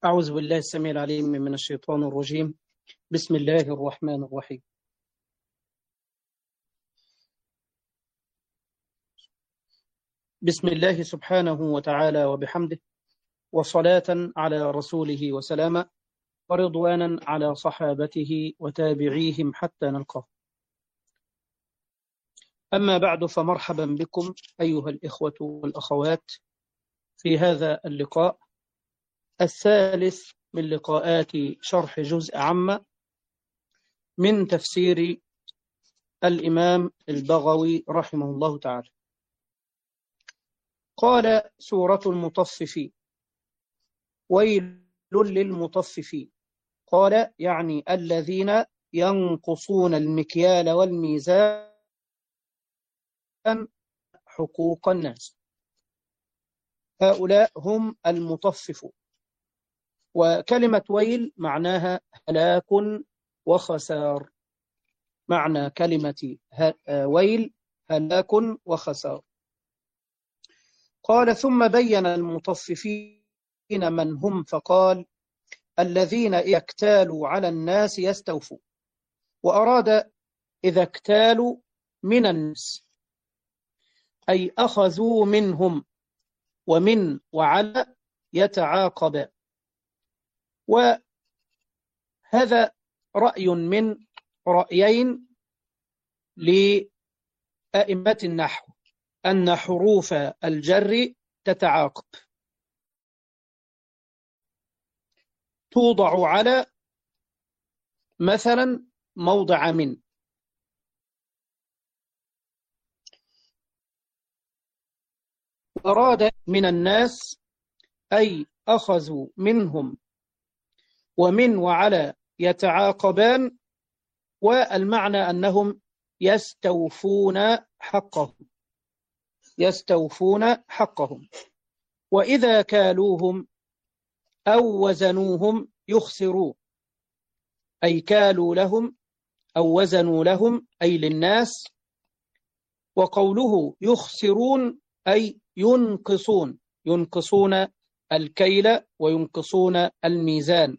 أعوذ بالله السميع العليم من الشيطان الرجيم. بسم الله الرحمن الرحيم. بسم الله سبحانه وتعالى وبحمده، وصلاة على رسوله وسلاما، ورضوانا على صحابته وتابعيهم حتى نلقاه. أما بعد، فمرحبا بكم أيها الإخوة والأخوات في هذا اللقاء الثالث من لقاءات شرح جزء عامة من تفسير الإمام البغوي رحمه الله تعالى. قال: سورة المطففين. ويل للمطففين. قال: يعني الذين ينقصون المكيال والميزان حقوق الناس، هؤلاء هم المطففون. وكلمة ويل معناها هلاك وخسار. معنى كلمة ويل هلاك وخسار. قال: ثم بين المطففين من هم، فقال: الذين إذا اكتالوا على الناس يستوفون. وأراد إذا اكتالوا من الناس أي أخذوا منهم، ومن وعلى يتعاقبان. وهذا رأي من رأيين لأئمة النحو، أن حروف الجر تتعاقب، توضع على مثلا موضع من. أراد من الناس أي أخذوا منهم، ومن وعلى يتعاقبان، والمعنى أنهم يستوفون حقهم، يستوفون حقهم. وإذا كالوهم أو وزنوهم يخسرون، أي كالوا لهم أو وزنوا لهم أي للناس. وقوله يخسرون أي ينقصون، ينقصون الكيل وينقصون الميزان.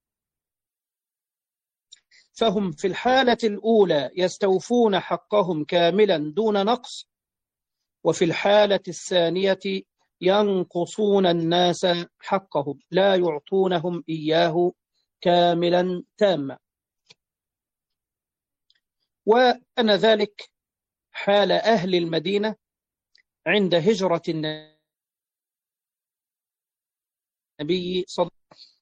فهم في الحالة الأولى يستوفون حقهم كاملا دون نقص، وفي الحالة الثانية ينقصون الناس حقهم، لا يعطونهم إياه كاملا تاما. وأن ذلك حال أهل المدينة عند هجرة النبي صلى الله عليه وسلم.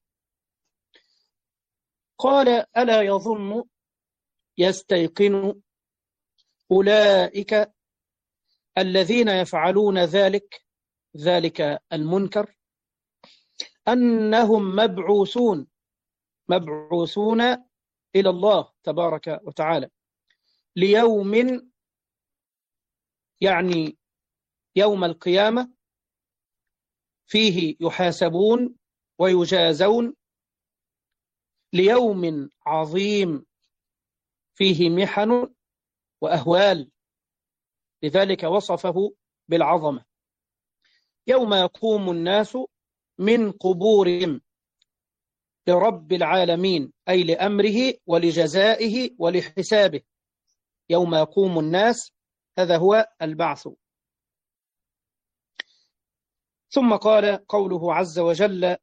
قال: ألا يظن يستيقن أولئك الذين يفعلون ذلك المنكر أنهم مبعوثون إلى الله تبارك وتعالى ليوم، يعني يوم القيامة، فيه يحاسبون ويجازون، ليوم عظيم فيه محن وأهوال، لذلك وصفه بالعظمة. يوم يقوم الناس من قبورهم لرب العالمين، أي لأمره ولجزائه ولحسابه. يوم يقوم الناس، هذا هو البعث. ثم قال قوله عز وجل: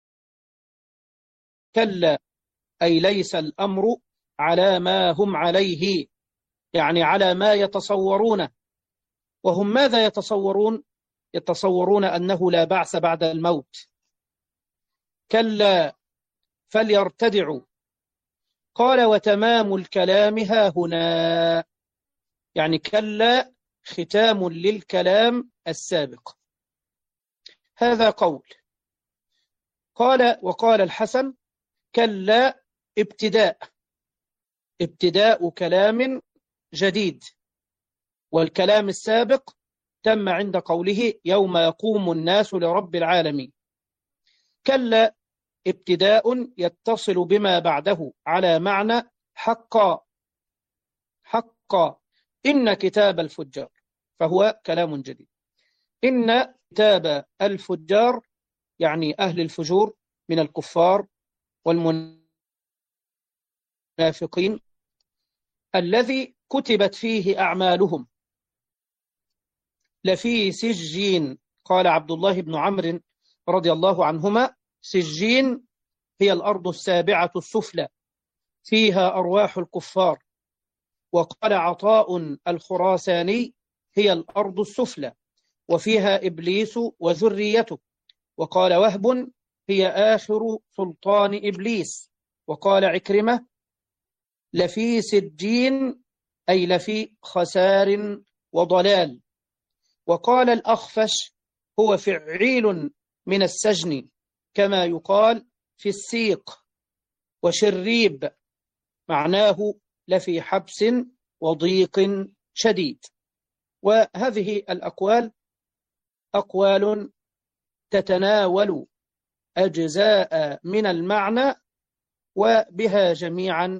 كلا أي ليس الأمر على ما هم عليه، يعني على ما يتصورونه. وهم ماذا يتصورون؟ يتصورون أنه لا بعث بعد الموت. كلا فليرتدعوا. قال: وتمام الكلام ها هنا، يعني كلا ختام للكلام السابق. هذا قول. قال: وقال الحسن: كلا ابتداء كلام جديد، والكلام السابق تم عند قوله يوم يقوم الناس لرب العالمين. كلا ابتداء يتصل بما بعده على معنى حقا. إن كتاب الفجار، فهو كلام جديد. إن كتاب الفجار يعني أهل الفجور من الكفار والمنافقين الذي كتبت فيه أعمالهم لفي سجين. قال عبد الله بن عمرو رضي الله عنهما: سجين هي الأرض السابعة السفلى فيها أرواح الكفار. وقال عطاء الخراساني: هي الأرض السفلى وفيها إبليس وذريته. وقال وهب: هي آخر سلطان إبليس. وقال عكرمة: لفي سجين أي لفي خسار وضلال. وقال الأخفش: هو فعيل من السجن، كما يقال في السيق. وشريب معناه لفي حبس وضيق شديد. وهذه الأقوال أقوال تتناول أجزاء من المعنى، وبها جميعا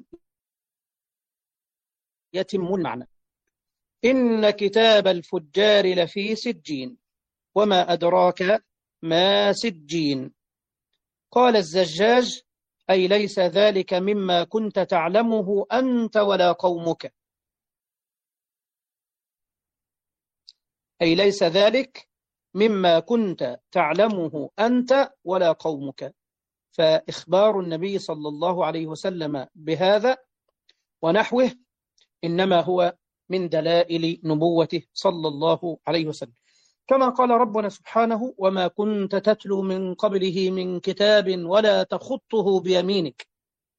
يتم المعنى. إن كتاب الفجار لفي سجين وما أدراك ما سجين. قال الزجاج: أي ليس ذلك مما كنت تعلمه أنت ولا قومك. أي ليس ذلك مما كنت تعلمه أنت ولا قومك. فإخبار النبي صلى الله عليه وسلم بهذا ونحوه إنما هو من دلائل نبوته صلى الله عليه وسلم، كما قال ربنا سبحانه: وما كنت تتلو من قبله من كتاب ولا تخطه بيمينك.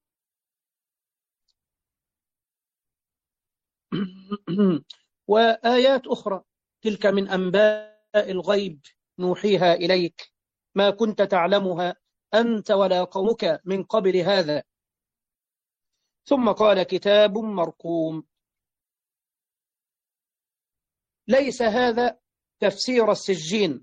وآيات أخرى: تلك من أنباء الغيب نوحيها إليك ما كنت تعلمها أنت ولا قومك من قبل هذا. ثم قال: كتاب مرقوم. ليس هذا تفسير السجين،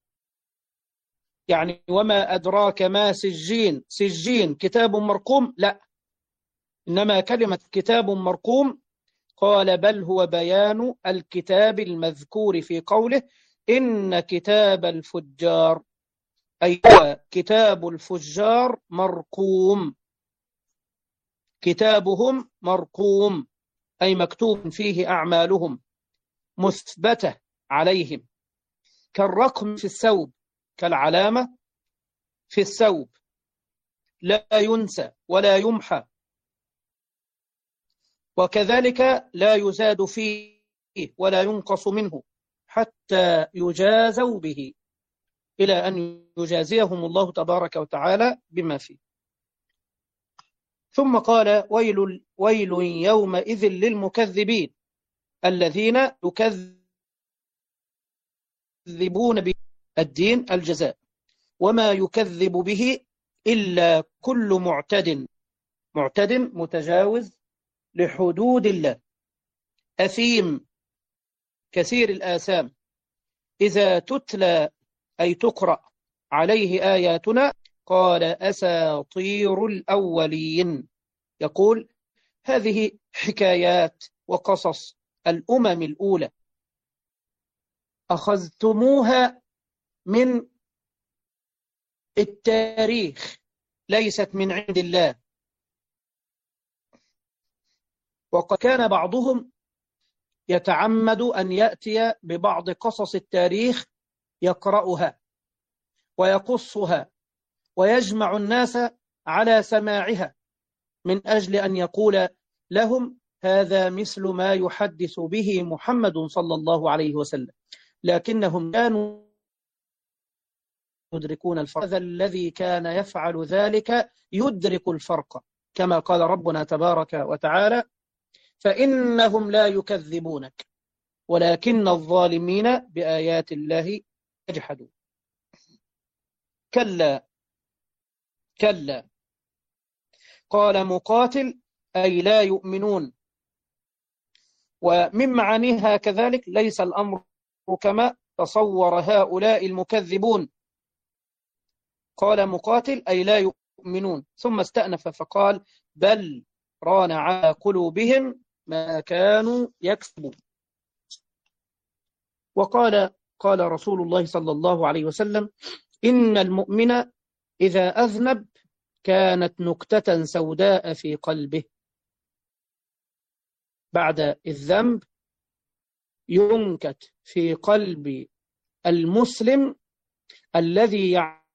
يعني وما أدراك ما سجين، سجين كتاب مرقوم، لا، إنما كلمة كتاب مرقوم قال بل هو بيان الكتاب المذكور في قوله: إن كتاب الفجار، أي هو كتاب الفجار مرقوم. كتابهم مرقوم أي مكتوب فيه أعمالهم مثبتة عليهم، كالرقم في الثوب، كالعلامة في الثوب، لا ينسى ولا يمحى. وكذلك لا يزاد فيه ولا ينقص منه حتى يجازوا به، إلى أن يجازيهم الله تبارك وتعالى بما فيه. ثم قال: ويل يومئذ للمكذبين الذين يكذبون بالدين الجزاء، وما يكذب به إلا كل معتد متجاوز لحدود الله، أثيم كثير الآثام، إذا تتلى أي تقرأ عليه آياتنا قال أساطير الأولين. يقول: هذه حكايات وقصص الأمم الأولى أخذتموها من التاريخ، ليست من عند الله. وقد كان بعضهم يتعمد أن يأتي ببعض قصص التاريخ يقرأها ويقصها ويجمع الناس على سماعها من أجل أن يقول لهم: هذا مثل ما يحدث به محمد صلى الله عليه وسلم. لكنهم كانوا يدركون الفرق. هذا الذي كان يفعل ذلك يدرك الفرق، كما قال ربنا تبارك وتعالى: فإنهم لا يكذبونك ولكن الظالمين بآيات الله يجحدون. كلا كلا. قال مقاتل: أي لا يؤمنون. ومن معانيها كذلك: ليس الأمر كما تصور هؤلاء المكذبون. قال مقاتل: أي لا يؤمنون. ثم استأنف فقال: بل ران على قلوبهم ما كانوا يكسبون. قال رسول الله صلى الله عليه وسلم: إن المؤمن إذا أذنب كانت نكتة سوداء في قلبه. بعد الذنب ينكت في قلب المسلم الذي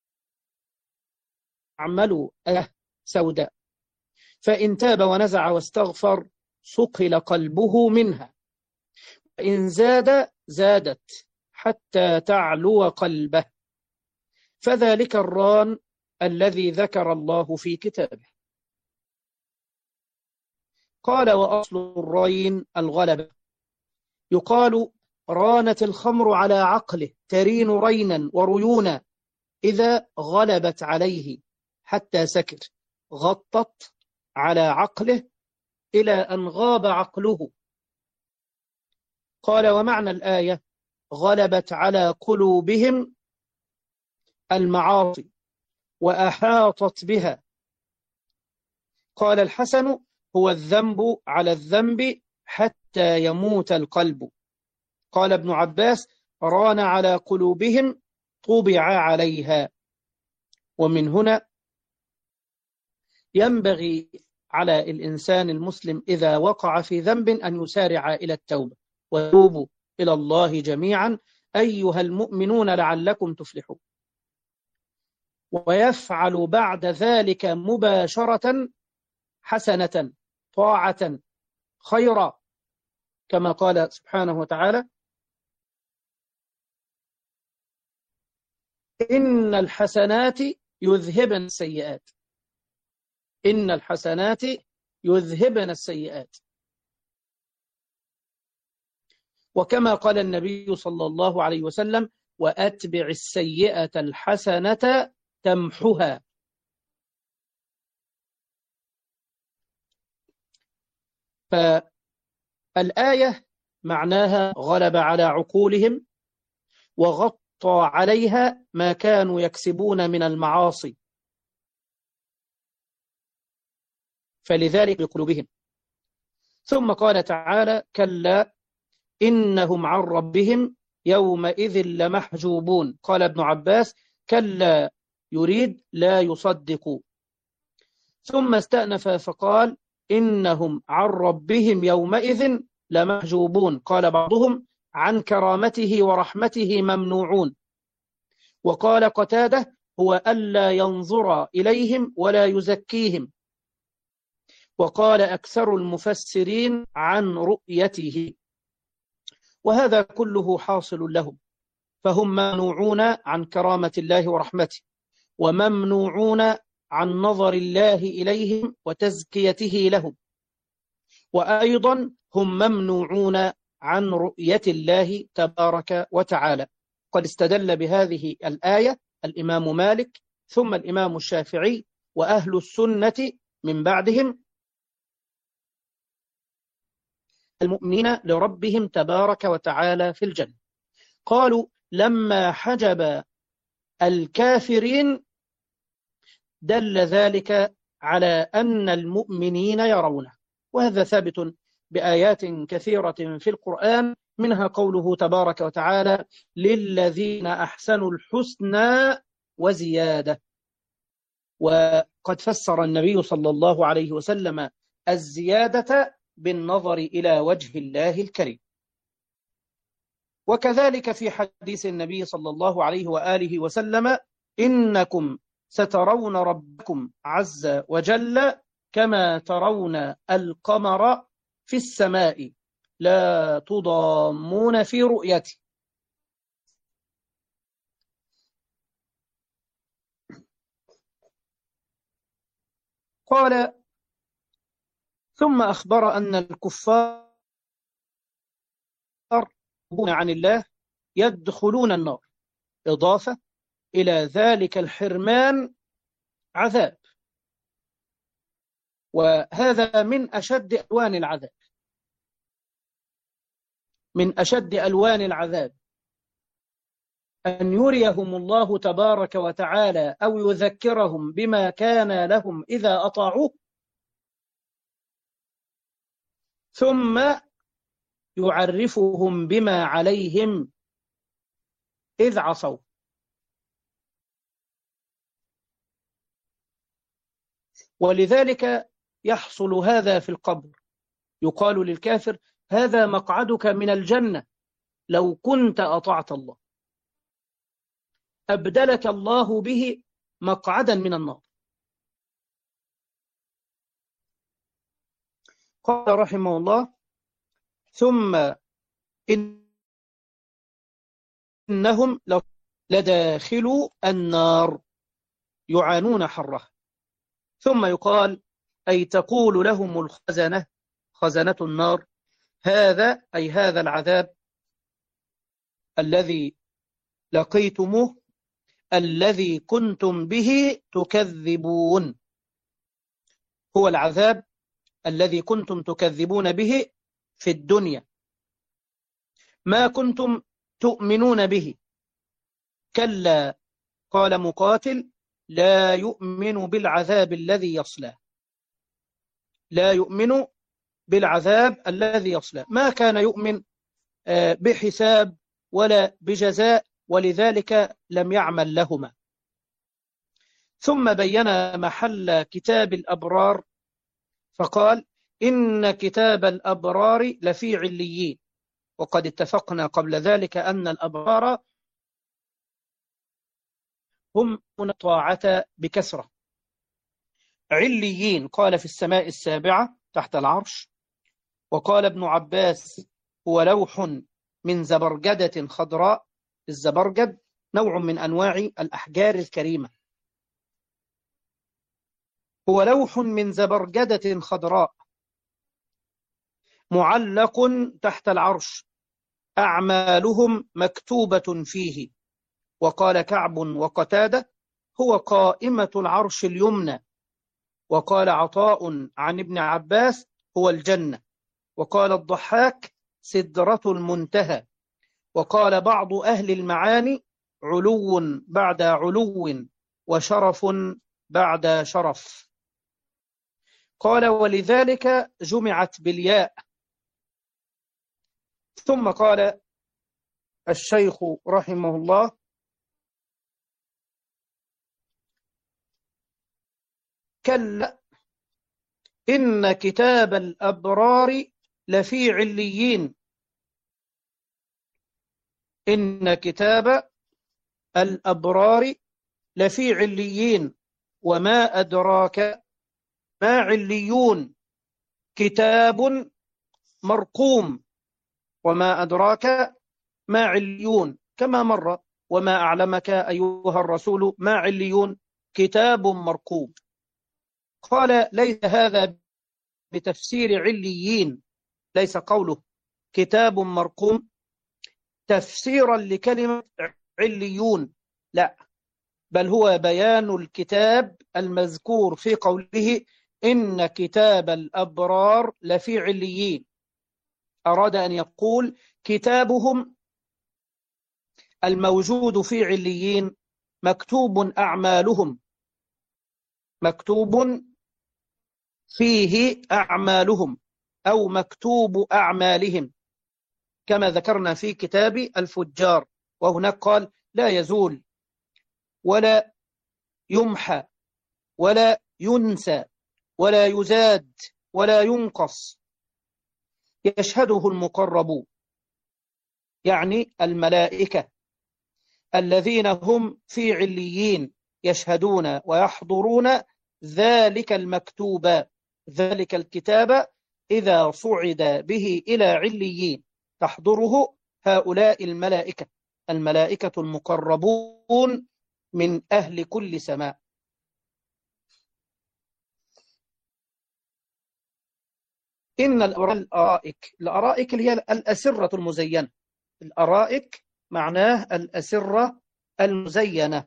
يعمل سوداء، فإن تاب ونزع واستغفر صقل قلبه منها، إن زاد زادت حتى تعلو قلبه، فذلك الران الذي ذكر الله في كتابه. قال: وأصل الرين الغلبة. يقال: رانت الخمر على عقله، ترين رينا وريونا إذا غلبت عليه حتى سكر، غطت على عقله إلى أن غاب عقله. قال: ومعنى الآية: غلبت على قلوبهم المعاصي وأحاطت بها. قال الحسن: هو الذنب على الذنب حتى يموت القلب. قال ابن عباس: ران على قلوبهم طبع عليها. ومن هنا ينبغي على الإنسان المسلم إذا وقع في ذنب أن يسارع إلى التوبة، وتوبوا إلى الله جميعا أيها المؤمنون لعلكم تفلحون، ويفعل بعد ذلك مباشرة حسنة طاعة خيرا، كما قال سبحانه وتعالى: إن الحسنات يذهبن السيئات. إن الحسنات يذهبن السيئات. وكما قال النبي صلى الله عليه وسلم: وأتبع السيئة الحسنة تمحها. فالآية معناها غلب على عقولهم وغطى عليها ما كانوا يكسبون من المعاصي، فلذلك بقلوبهم. ثم قال تعالى: كلا إنهم عن ربهم يومئذ لمحجوبون. قال ابن عباس: كلا يريد لا يصدق. ثم استأنف فقال: إنهم عن ربهم يومئذ لمحجوبون. قال بعضهم: عن كرامته ورحمته ممنوعون. وقال قتادة: هو ألا ينظر إليهم ولا يزكيهم. وقال أكثر المفسرين: عن رؤيته. وهذا كله حاصل لهم، فهم ممنوعون عن كرامة الله ورحمته، وممنوعون عن نظر الله إليهم وتزكيته لهم، وأيضا هم ممنوعون عن رؤية الله تبارك وتعالى. قد استدل بهذه الآية الإمام مالك، ثم الإمام الشافعي، وأهل السنة من بعدهم، المؤمنين لربهم تبارك وتعالى في الجنة. قالوا: لما حجب الكافرين دل ذلك على أن المؤمنين يرونه، وهذا ثابت بآيات كثيرة في القرآن، منها قوله تبارك وتعالى: للذين أحسنوا الحسنى وزيادة. وقد فسر النبي صلى الله عليه وسلم الزيادة بالنظر إلى وجه الله الكريم. وكذلك في حديث النبي صلى الله عليه وآله وسلم: إنكم سترون ربكم عز وجل كما ترون القمر في السماء لا تضامون في رؤيته. قال: ثم أخبر أن الكفار عن الله يدخلون النار، إضافة إلى ذلك الحرمان عذاب، وهذا من أشد ألوان العذاب، من أشد ألوان العذاب أن يريهم الله تبارك وتعالى أو يذكرهم بما كان لهم إذا أطاعوه، ثم يعرفهم بما عليهم إذ عصوا. ولذلك يحصل هذا في القبر، يقال للكافر: هذا مقعدك من الجنة لو كنت أطعت الله، أبدلك الله به مقعدا من النار. قال رحمه الله: ثم إنهم لداخلوا النار يعانون حرها. ثم يقال: أي تقول لهم الخزنة، خزنة النار: هذا أي هذا العذاب الذي لقيتموه الذي كنتم به تكذبون، هو العذاب الذي كنتم تكذبون به في الدنيا، ما كنتم تؤمنون به. كلا، قال مقاتل: لا يؤمن بالعذاب الذي يصلاه، لا يؤمن بالعذاب الذي يصلاه، ما كان يؤمن بحساب ولا بجزاء، ولذلك لم يعمل لهما. ثم بين محل كتاب الأبرار فقال: إن كتاب الأبرار لفي عليين. وقد اتفقنا قبل ذلك أن الأبرار هم من الطاعة بكسرة. عليين قال في السماء السابعة تحت العرش. وقال ابن عباس: هو لوح من زبرجدة خضراء. الزبرجد نوع من أنواع الأحجار الكريمة. هو لوح من زبرجدة خضراء معلق تحت العرش، أعمالهم مكتوبة فيه. وقال كعب وقتادة: هو قائمة العرش اليمنى. وقال عطاء عن ابن عباس: هو الجنة. وقال الضحاك: سدرة المنتهى. وقال بعض أهل المعاني: علو بعد علو، وشرف بعد شرف. قال: ولذلك جمعت بالياء. ثم قال الشيخ رحمه الله: كلا إن كتاب الأبرار لفي عليين. إن كتاب الأبرار لفي عليين، وما أدراك ما عليون، كتاب مرقوم. وما أدراك ما عليون كما مر. وما أعلمك أيها الرسول ما عليون، كتاب مرقوم. قال: ليس هذا بتفسير عليين، ليس قوله كتاب مرقوم تفسيرا لكلمة عليون، لا، بل هو بيان الكتاب المذكور في قوله: إن كتاب الأبرار لفي عليين. أراد أن يقول كتابهم الموجود في عليين مكتوب أعمالهم، مكتوب فيه أعمالهم، أو مكتوب أعمالهم، كما ذكرنا في كتاب الفجار. وهناك قال: لا يزول ولا يمحى ولا ينسى ولا يزاد ولا ينقص، يشهده المقربون، يعني الملائكة الذين هم في عليين، يشهدون ويحضرون ذلك المكتوب، ذلك الكتاب إذا صعد به إلى عليين تحضره هؤلاء الملائكة، الملائكة المقربون من أهل كل سماء. إن الأرائك، الأرائك هي الأسرة المزينة، الأرائك معناه الأسرة المزينة.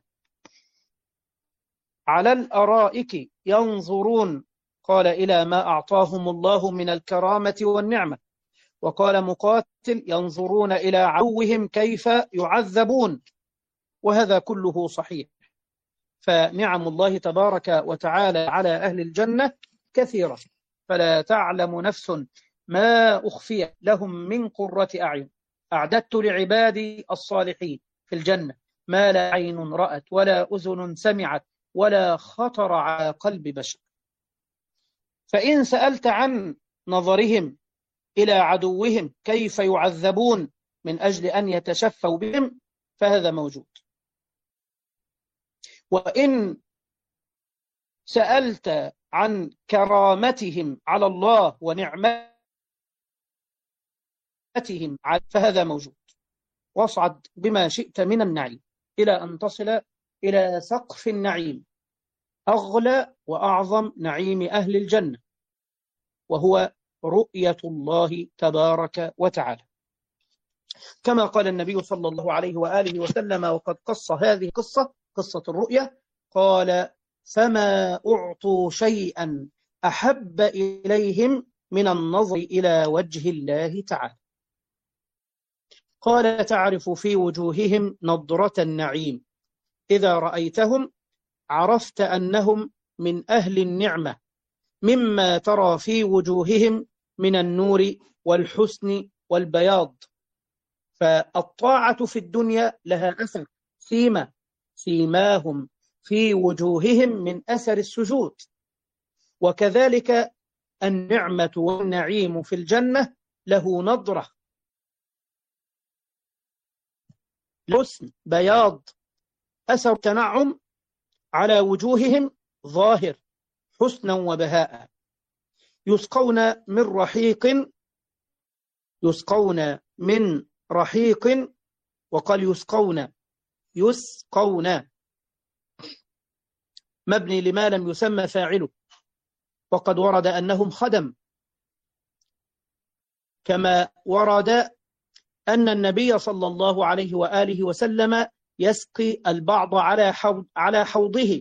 على الأرائك ينظرون، قال: إلى ما أعطاهم الله من الكرامة والنعمة. وقال مقاتل: ينظرون إلى عدوهم كيف يعذبون. وهذا كله صحيح، فنعم الله تبارك وتعالى على أهل الجنة كثيرة، فلا تعلم نفس ما أخفي لهم من قرة أعين أعددت لعبادي الصالحين في الجنة ما لا عين رأت ولا أذن سمعت ولا خطر على قلب بشر. فإن سألت عن نظرهم إلى عدوهم كيف يعذبون من أجل أن يتشفوا بهم فهذا موجود. وإن سألت عن كرامتهم على الله ونعمتهم فهذا موجود. واصعد بما شئت من النعيم إلى أن تصل إلى سقف النعيم، أغلى وأعظم نعيم أهل الجنة، وهو رؤية الله تبارك وتعالى، كما قال النبي صلى الله عليه وآله وسلم وقد قص هذه قصة الرؤية، قال: فما أعطوا شيئا أحب إليهم من النظر إلى وجه الله تعالى. قال: تعرف في وجوههم نضرة النعيم، إذا رأيتهم عرفت أنهم من أهل النعمة، مما ترى في وجوههم من النور والحسن والبياض. فالطاعة في الدنيا لها أثر، سيماهم في وجوههم من أثر السجود. وكذلك النعمة والنعيم في الجنة له نضرة، حسن، بياض، أثر تنعم على وجوههم ظاهر حسنا وبهاء. يسقون من رحيق، وقال يسقون مبني لما لم يسمى فاعله، وقد ورد أنهم خدم، كما ورد أن النبي صلى الله عليه وآله وسلم يسقي البعض على حوضه.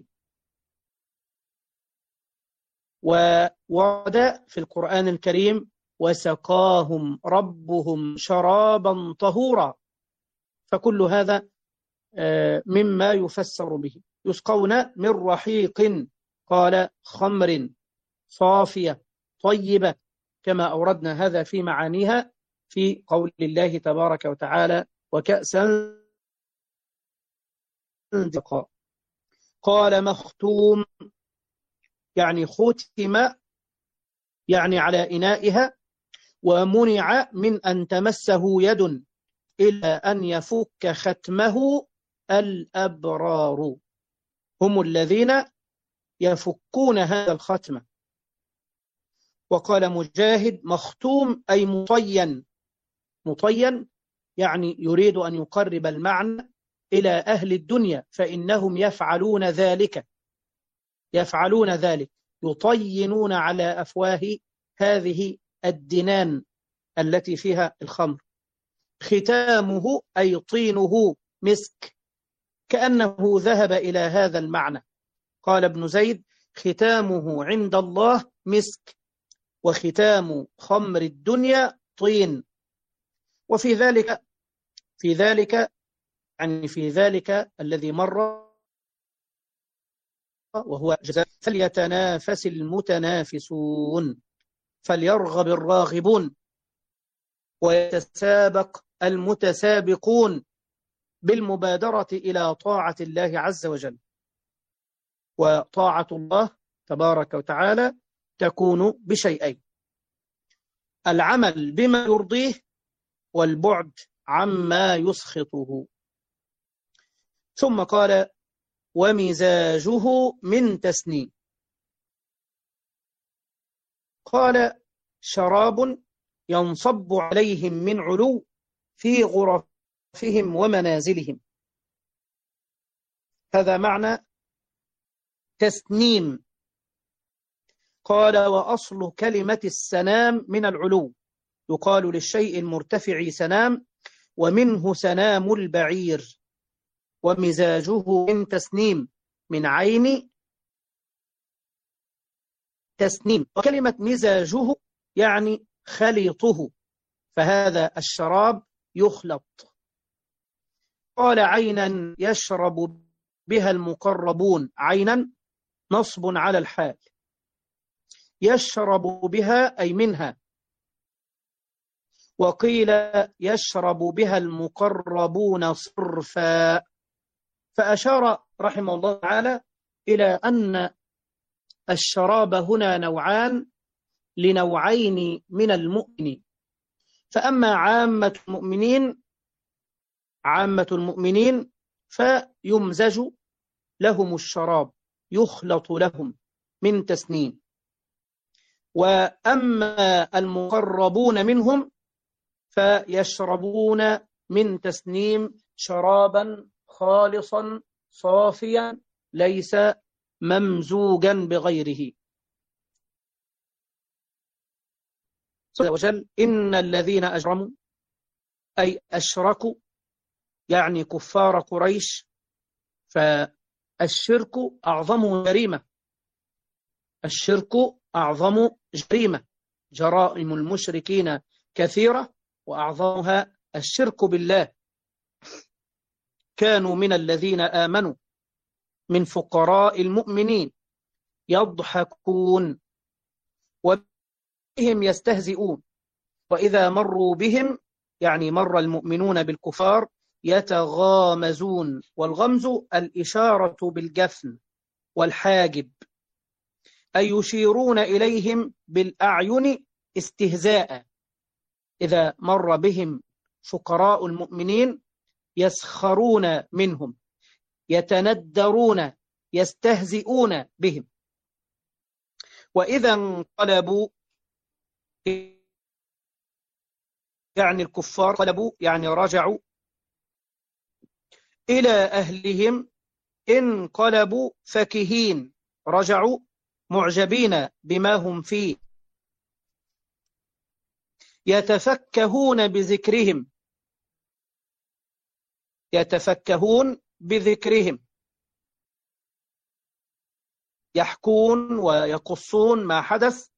وورد في القرآن الكريم: وسقاهم ربهم شرابا طهورا. فكل هذا مما يفسر به. يسقون من رحيق، قال: خمر صافية طيبة، كما أوردنا هذا في معانيها في قول الله تبارك وتعالى: وكأسا دقا. قال: مختوم، يعني ختم، يعني على إنائها، ومنع من أن تمسه يد إلا أن يفك ختمه الأبرار، هم الذين يفكون هذا الختم. وقال مجاهد: مختوم أي مطين، يعني يريد أن يقرب المعنى إلى أهل الدنيا، فإنهم يفعلون ذلك، يطينون على أفواه هذه الدنان التي فيها الخمر. ختامه أي طينه مسك، كأنه ذهب إلى هذا المعنى. قال ابن زيد: ختامه عند الله مسك، وختام خمر الدنيا طين. وفي ذلك الذي مر وهو جزاء فليتنافس المتنافسون، فليرغب الراغبون، ويتسابق المتسابقون بالمبادرة إلى طاعة الله عز وجل. وطاعة الله تبارك وتعالى تكون بشيئين: العمل بما يرضيه، والبعد عما يسخطه. ثم قال: ومزاجه من تسنيم. قال: شراب ينصب عليهم من علو في غرفهم ومنازلهم. هذا معنى تسنيم. قال: وأصل كلمة السنام من العلو، يقال للشيء المرتفع سنام، ومنه سنام البعير. ومزاجه من تسنيم، من عين تسنيم. وكلمة مزاجه يعني خليطه، فهذا الشراب يخلط. قال: عينا يشرب بها المقربون، عينا نصب على الحال، يشرب بها أي منها. وقيل يشرب بها المقربون صرفا. فأشار رحمه الله تعالى إلى أن الشراب هنا نوعان لنوعين من المؤمنين. فأما عامة المؤمنين فيمزج لهم الشراب، يخلط لهم من تسنيم. وأما المقربون منهم فيشربون من تسنيم شرابا خالصا صافيا ليس ممزوجا بغيره. عز وجل إن الذين أجرموا أي أشركوا، يعني كفار قريش، فالشرك أعظم جريمة. الشرك أعظم جريمة. جرائم المشركين كثيرة وأعظمها الشرك بالله. كانوا من الذين آمنوا من فقراء المؤمنين يضحكون وبهم يستهزئون، وإذا مروا بهم يعني مر المؤمنون بالكفار يتغامزون. والغمز الإشارة بالجفن والحاجب، أي يشيرون إليهم بالأعين استهزاء. إذا مر بهم فقراء المؤمنين يسخرون منهم، يتندرون، يستهزئون بهم. وإذا انقلبوا يعني الكفار انقلبوا يعني رجعوا إلى أهلهم، انقلبوا فكهين، رجعوا معجبين بما هم فيه، يتفكهون بذكرهم، يتفكهون بذكرهم، يحكون ويقصون ما حدث،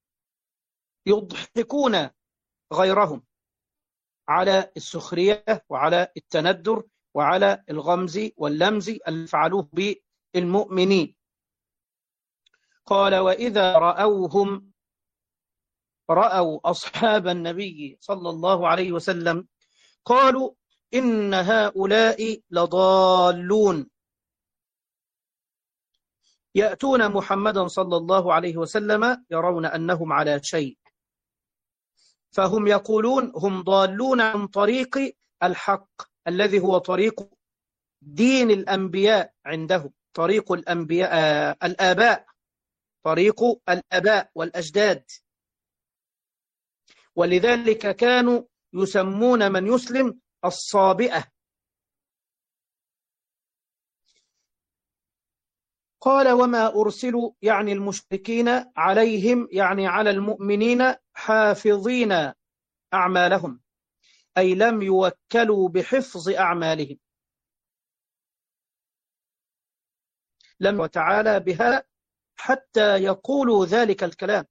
يضحكون غيرهم على السخرية وعلى التندر وعلى الغمز واللمز اللي فعلوه بالمؤمنين. قال وإذا رأوهم، رأوا أصحاب النبي صلى الله عليه وسلم، قالوا إن هؤلاء لضالون. يأتون محمدا صلى الله عليه وسلم يرون أنهم على شيء، فهم يقولون هم ضالون عن طريق الحق الذي هو طريق دين الأنبياء عندهم، طريق الأنبياء الآباء، طريق الآباء والأجداد. ولذلك كانوا يسمون من يسلم الصابئة. قال وما أرسلوا يعني المشركين عليهم يعني على المؤمنين حافظين أعمالهم، أي لم يوكلوا بحفظ أعمالهم، لم وتعالى بها حتى يقولوا ذلك الكلام.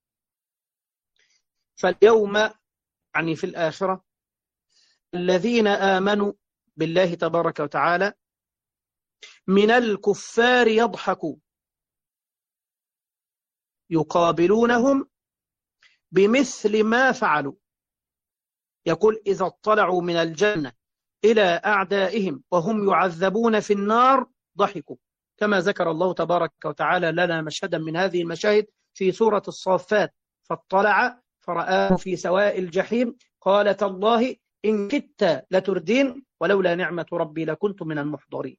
فاليوم يعني في الآخرة الذين آمنوا بالله تبارك وتعالى من الكفار يضحكوا، يقابلونهم بمثل ما فعلوا. يقول إذا اطلعوا من الجنة إلى أعدائهم وهم يعذبون في النار ضحكوا، كما ذكر الله تبارك وتعالى لنا مشهدا من هذه المشاهد في سورة الصافات. فاطلع فرآه في سواء الجحيم قال تالله إن كدت لتردين ولولا نعمة ربي لكنت من المحضرين.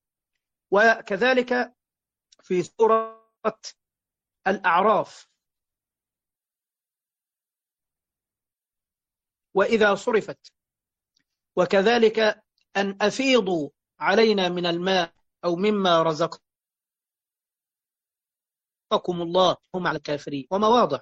وكذلك في سورة الأعراف وإذا صرفت، وكذلك أن أفيضوا علينا من الماء أو مما رزقكم الله هم على الكافرين ومواضع.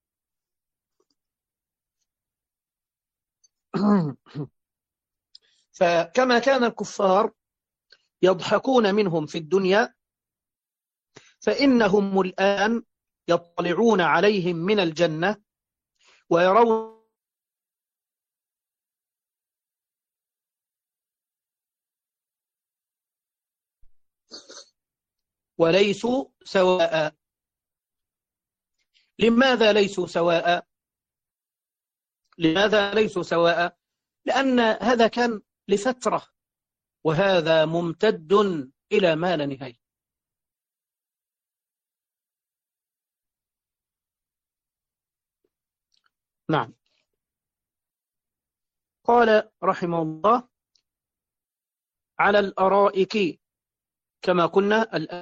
فكما كان الكفار يضحكون منهم في الدنيا، فإنهم الآن يطلعون عليهم من الجنة ويرون وليسوا سواء. لماذا ليسوا سواء؟ لماذا ليسوا سواء؟ لأن هذا كان لفترة وهذا ممتد إلى ما لا نهاية. نعم. قال رحمه الله: على الأرائك، كما قلنا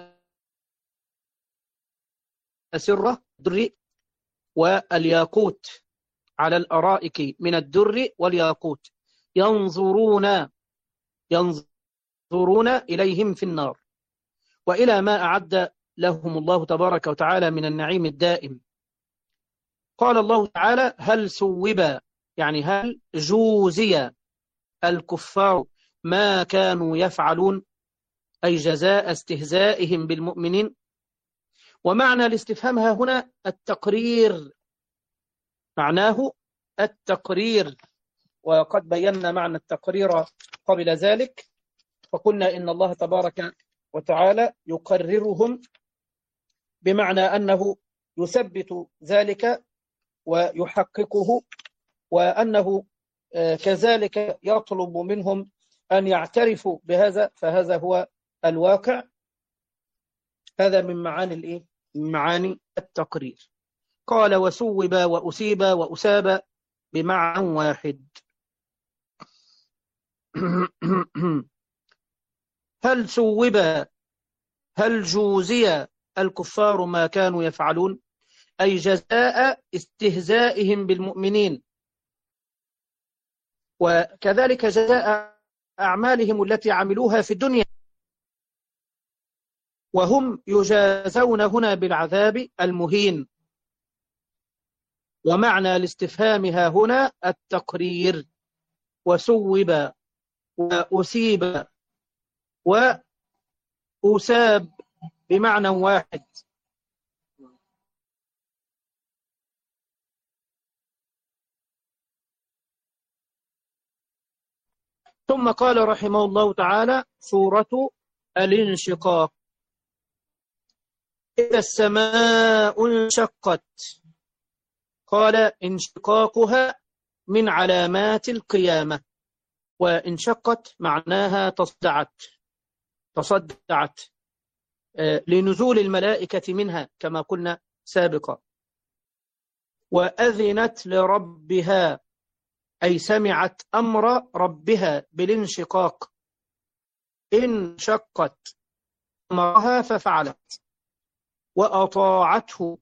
الأسرة الدر والياقوت، على الأرائك من الدر والياقوت ينظرون إليهم في النار، وإلى ما أعد لهم الله تبارك وتعالى من النعيم الدائم. قال الله تعالى: هل سوب، يعني هل جوزي الكفار ما كانوا يفعلون، أي جزاء استهزائهم بالمؤمنين. ومعنى الاستفهام ها هنا التقرير، معناه التقرير، وقد بينا معنى التقرير قبل ذلك، فقلنا إن الله تبارك وتعالى يقررهم بمعنى أنه يثبت ذلك ويحققه، وأنه كذلك يطلب منهم أن يعترفوا بهذا، فهذا هو الواقع. هذا من معاني من معاني التقرير. قال: وسوب وأسيب وأساب بمعنى واحد. هل سوب، هل جوزي الكفار ما كانوا يفعلون، أي جزاء استهزائهم بالمؤمنين، وكذلك جزاء أعمالهم التي عملوها في الدنيا، وهم يجازون هنا بالعذاب المهين. ومعنى الاستفهام ها هنا التقرير. وسوب وأسيب وأساب بمعنى واحد. ثم قال رحمه الله تعالى: سورة الانشقاق. إذا السماء انشقت، قال: انشقاقها من علامات القيامة. وانشقت معناها تصدعت لنزول الملائكة منها كما قلنا سابقا. وأذنت لربها، أي سمعت أمر ربها بالانشقاق، انشقت أمرها ففعلت. وأطاعته،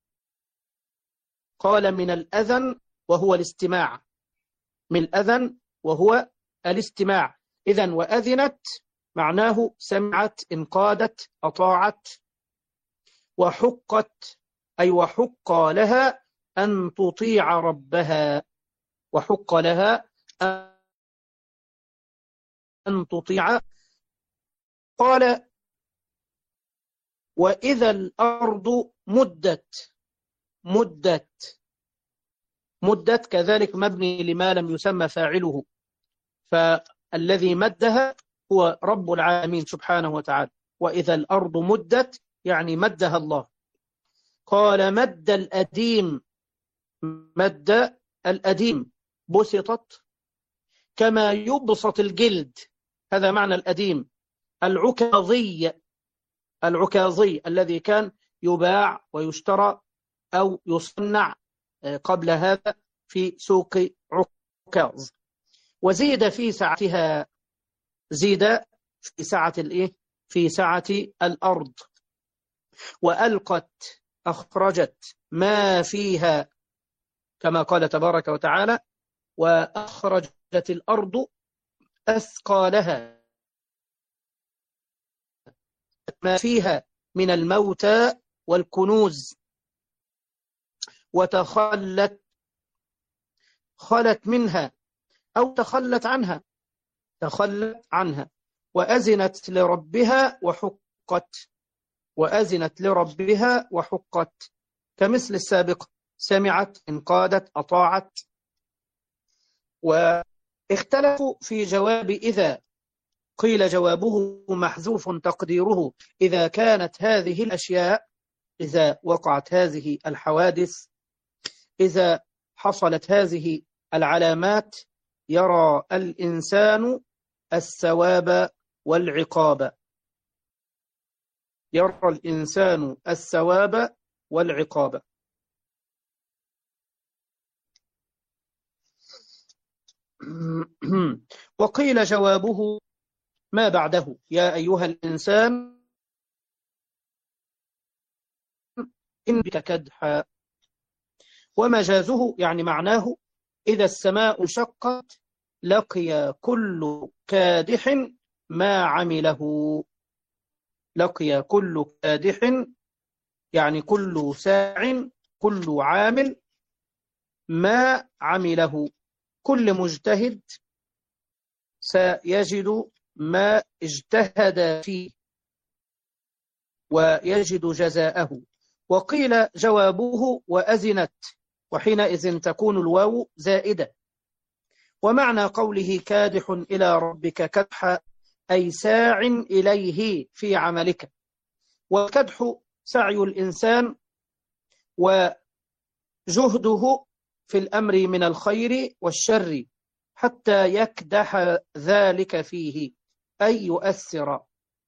قال من الأذن وهو الاستماع، من الأذن وهو الاستماع. إذن وأذنت معناه سمعت، انقادت، أطاعت. وحقت، أي وحق لها أن تطيع ربها، وحق لها أن تطيع. قال: وإذا الأرض مدت، مدت كذلك مبني لما لم يسمى فاعله، فالذي مدها هو رب العالمين سبحانه وتعالى. وإذا الأرض مدت يعني مدها الله. قال: مد الأديم، مد الأديم بسطت كما يبسط الجلد، هذا معنى الأديم. العكاظي الذي كان يباع ويشترى أو يصنع قبل هذا في سوق عكاظ. وزيد في سعتها، زيد في سعة في سعة الأرض. وألقت، أخرجت ما فيها، كما قال تبارك وتعالى: وأخرجت الأرض أثقالها، ما فيها من الموتى والكنوز. وتخلت، خلت منها أو تخلت عنها. وأذنت لربها وحقت، وأذنت لربها وحقت كمثل السابق، سمعت، انقادت، أطاعت. واختلفوا في جواب إذا، قيل جوابه محذوف تقديره إذا كانت هذه الأشياء، إذا وقعت هذه الحوادث، إذا حصلت هذه العلامات، يرى الإنسان الثواب والعقاب، يرى الإنسان الثواب والعقاب. وقيل جوابه ما بعده: يا أيها الإنسان إن بك كدحا. ومجازه يعني معناه: إذا السماء انشقت لقي كل كادح ما عمله. لقي كل كادح يعني كل ساع، كل عامل، ما عمله، كل مجتهد سيجد ما اجتهد فيه ويجد جزاءه. وقيل جوابه وأزنت، وحينئذ تكون الواو زائدة. ومعنى قوله كادح إلى ربك كدحا أي ساع إليه في عملك. والكدح سعي الإنسان وجهده في الأمر من الخير والشر حتى يكدح ذلك فيه، أي يؤثر،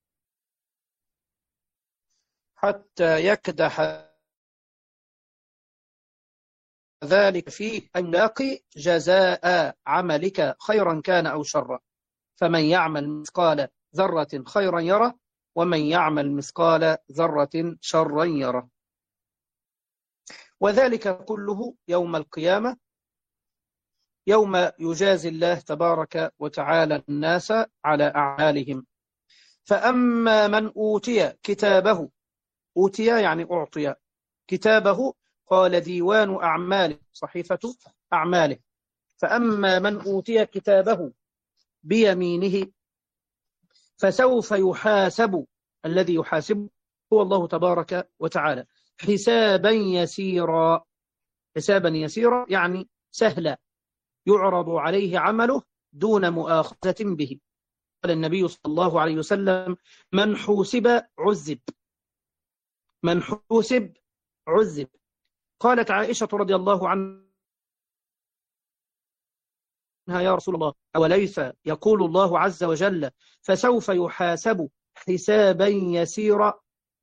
حتى يكدح ذلك فيه أن يلاقي جزاء عملك خيرا كان أو شرا. فمن يعمل مثقال ذرة خيرا يره، ومن يعمل مثقال ذرة شرا يره. وذلك كله يوم القيامة، يوم يجازي الله تبارك وتعالى الناس على أعمالهم. فأما من أوتي كتابه، أوتي يعني أعطي كتابه، قال ديوان أعماله، صحيفة أعماله. فأما من أوتي كتابه بيمينه فسوف يحاسب، الذي يحاسب هو الله تبارك وتعالى، حسابا يسيرا. حسابا يسيرا يعني سهلا، يعرض عليه عمله دون مؤاخذة به. قال النبي صلى الله عليه وسلم: من حوسب عذب، من حوسب عذب. قالت عائشة رضي الله عنها: يا رسول الله، أوليس يقول الله عز وجل فسوف يحاسب حسابا يسيرا؟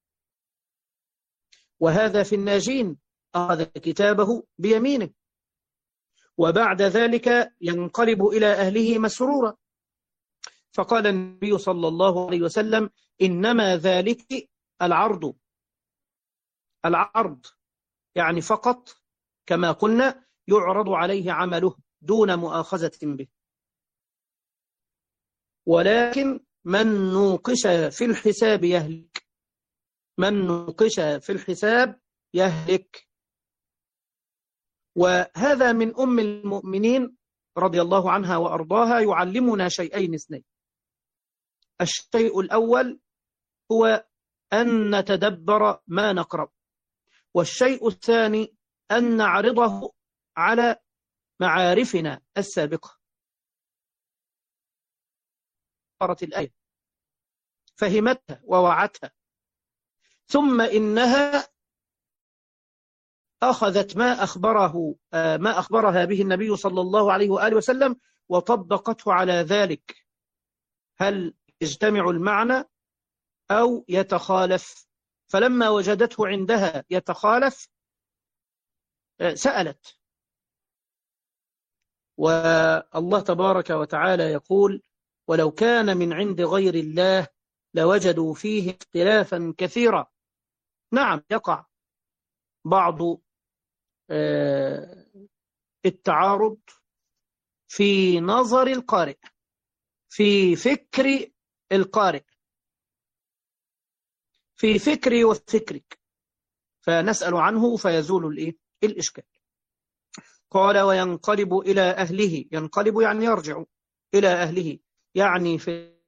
وهذا في الناجين، أخذ كتابه بيمينه وبعد ذلك ينقلب إلى أهله مسرورا. فقال النبي صلى الله عليه وسلم: إنما ذلك العرض. العرض يعني فقط كما قلنا يعرض عليه عمله دون مؤاخذة به. ولكن من نوقش في الحساب يهلك، من نوقش في الحساب يهلك. وهذا من أم المؤمنين رضي الله عنها وأرضاها يعلمنا شيئين اثنين. الشيء الأول هو أن نتدبر ما نقرأ، والشيء الثاني أن نعرضه على معارفنا السابقة. قرأت الآية فهمتها ووعتها، ثم إنها أخذت ما أخبرها به النبي صلى الله عليه وآله وسلم وطبقته على ذلك. هل يجتمع المعنى أو يتخالف؟ فلما وجدته عندها يتخالف سألت. والله تبارك وتعالى يقول: ولو كان من عند غير الله لوجدوا فيه اختلافا كثيرا. نعم، يقع بعض التعارض في نظر القارئ، في فكر القارئ، في فكري وفكرك، فنسأل عنه فيزول الإشكال. قال: وينقلب إلى أهله. ينقلب يعني يرجع إلى أهله، يعني في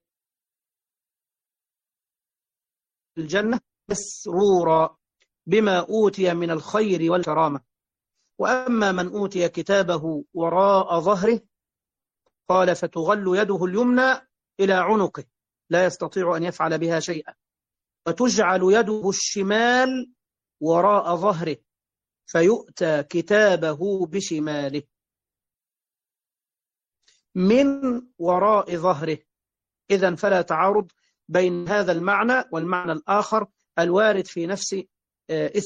الجنة مسرورا بما أوتي من الخير والكرامة. وأما من أوتي كتابه وراء ظهره، قال: فتغل يده اليمنى إلى عنقه لا يستطيع أن يفعل بها شيئا، وتجعل يده الشمال وراء ظهره فيؤتى كتابه بشماله. من وراء ظهره، إذن فلا تعارض بين هذا المعنى والمعنى الآخر الوارد في نفس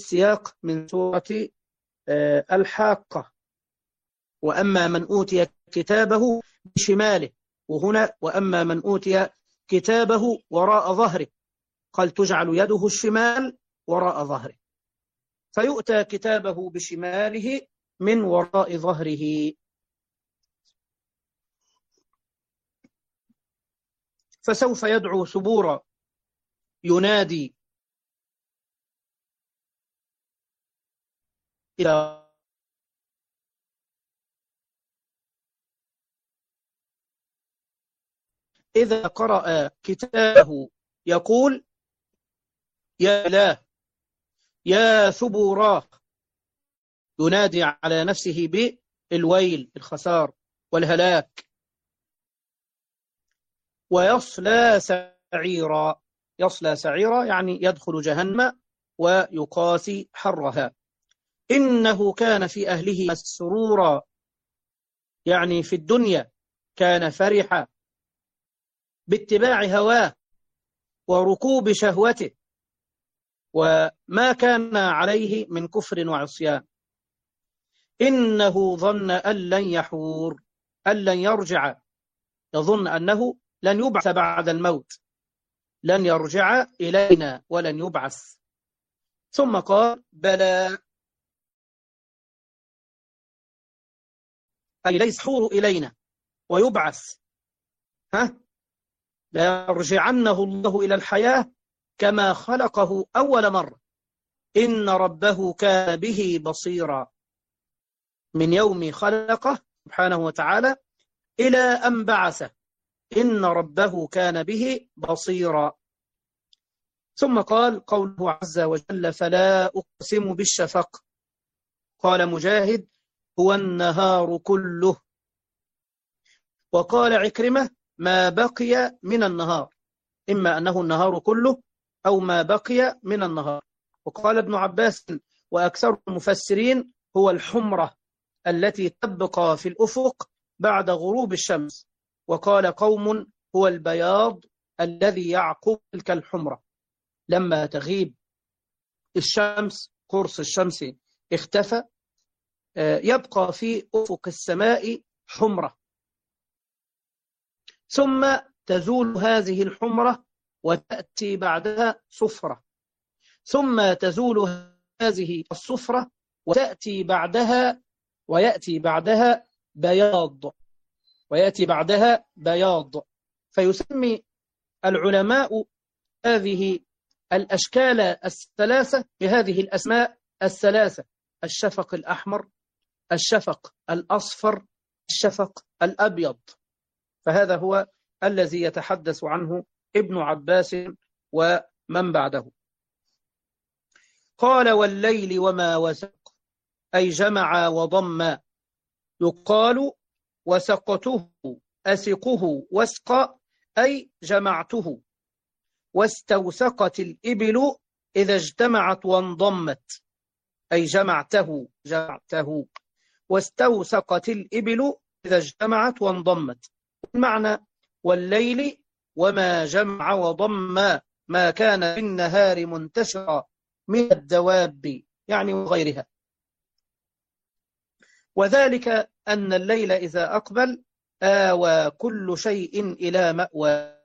السياق من سورة الحاقة. وأما من أوتي كتابه بشماله، وهنا وأما من أوتي كتابه وراء ظهره، قال تجعل يده الشمال وراء ظهره، فيؤتى كتابه بشماله من وراء ظهره. فسوف يدعو ثبورا ينادي إلى إذا قرأ كتابه يقول يا إله يا ثبوراه، ينادي على نفسه بالويل، الخسار والهلاك. ويصلى سعيرا، يصلى سعيرا يعني يدخل جهنم ويقاسي حرها. إنه كان في أهله مسرورا، يعني في الدنيا كان فرحا باتباع هواه وركوب شهوته، وما كان عليه من كفر وعصيان. إنه ظن أن لن يحور، أن لن يرجع، يظن أنه لن يبعث بعد الموت، لن يرجع إلينا ولن يبعث. ثم قال بلى، أي ليس يحور إلينا ويبعث، لا يرجعنه الله إلى الحياة كما خلقه أول مرة. إن ربه كان به بصيرا، من يوم خلقه سبحانه وتعالى إلى أن بعثه، إن ربه كان به بصيرا. ثم قال قوله عز وجل فلا أقسم بالشفق، قال مجاهد هو النهار كله، وقال عكرمة ما بقي من النهار، إما أنه النهار كله أو ما بقي من النهار. وقال ابن عباس وأكثر المفسرين هو الحمرة التي تبقى في الأفق بعد غروب الشمس. وقال قوم هو البياض الذي يعقب تلك الحمرة، لما تغيب الشمس، قرص الشمس اختفى، يبقى في أفق السماء حمرة، ثم تزول هذه الحمرة وتأتي بعدها صفرة، ثم تزول هذه الصفرة ويأتي بعدها بياض، فيسمي العلماء هذه الأشكال الثلاثة بهذه الأسماء الثلاثة: الشفق الأحمر، الشفق الأصفر، الشفق الأبيض. فهذا هو الذي يتحدث عنه ابن عباس ومن بعده. قال والليل وما وسق، أي جمع وضم. يقال وسقته، أسقه وسق، أي جمعته. واستوثقت الإبل إذا اجتمعت وانضمت، أي جمعته. واستوثقت الإبل إذا اجتمعت وانضمت. المعنى والليل وما جمع وضم ما كان بالنهار منتشرا من الدواب، يعني وغيرها. وذلك أن الليل إذا أقبل آوى كل شيء إلى مأوى،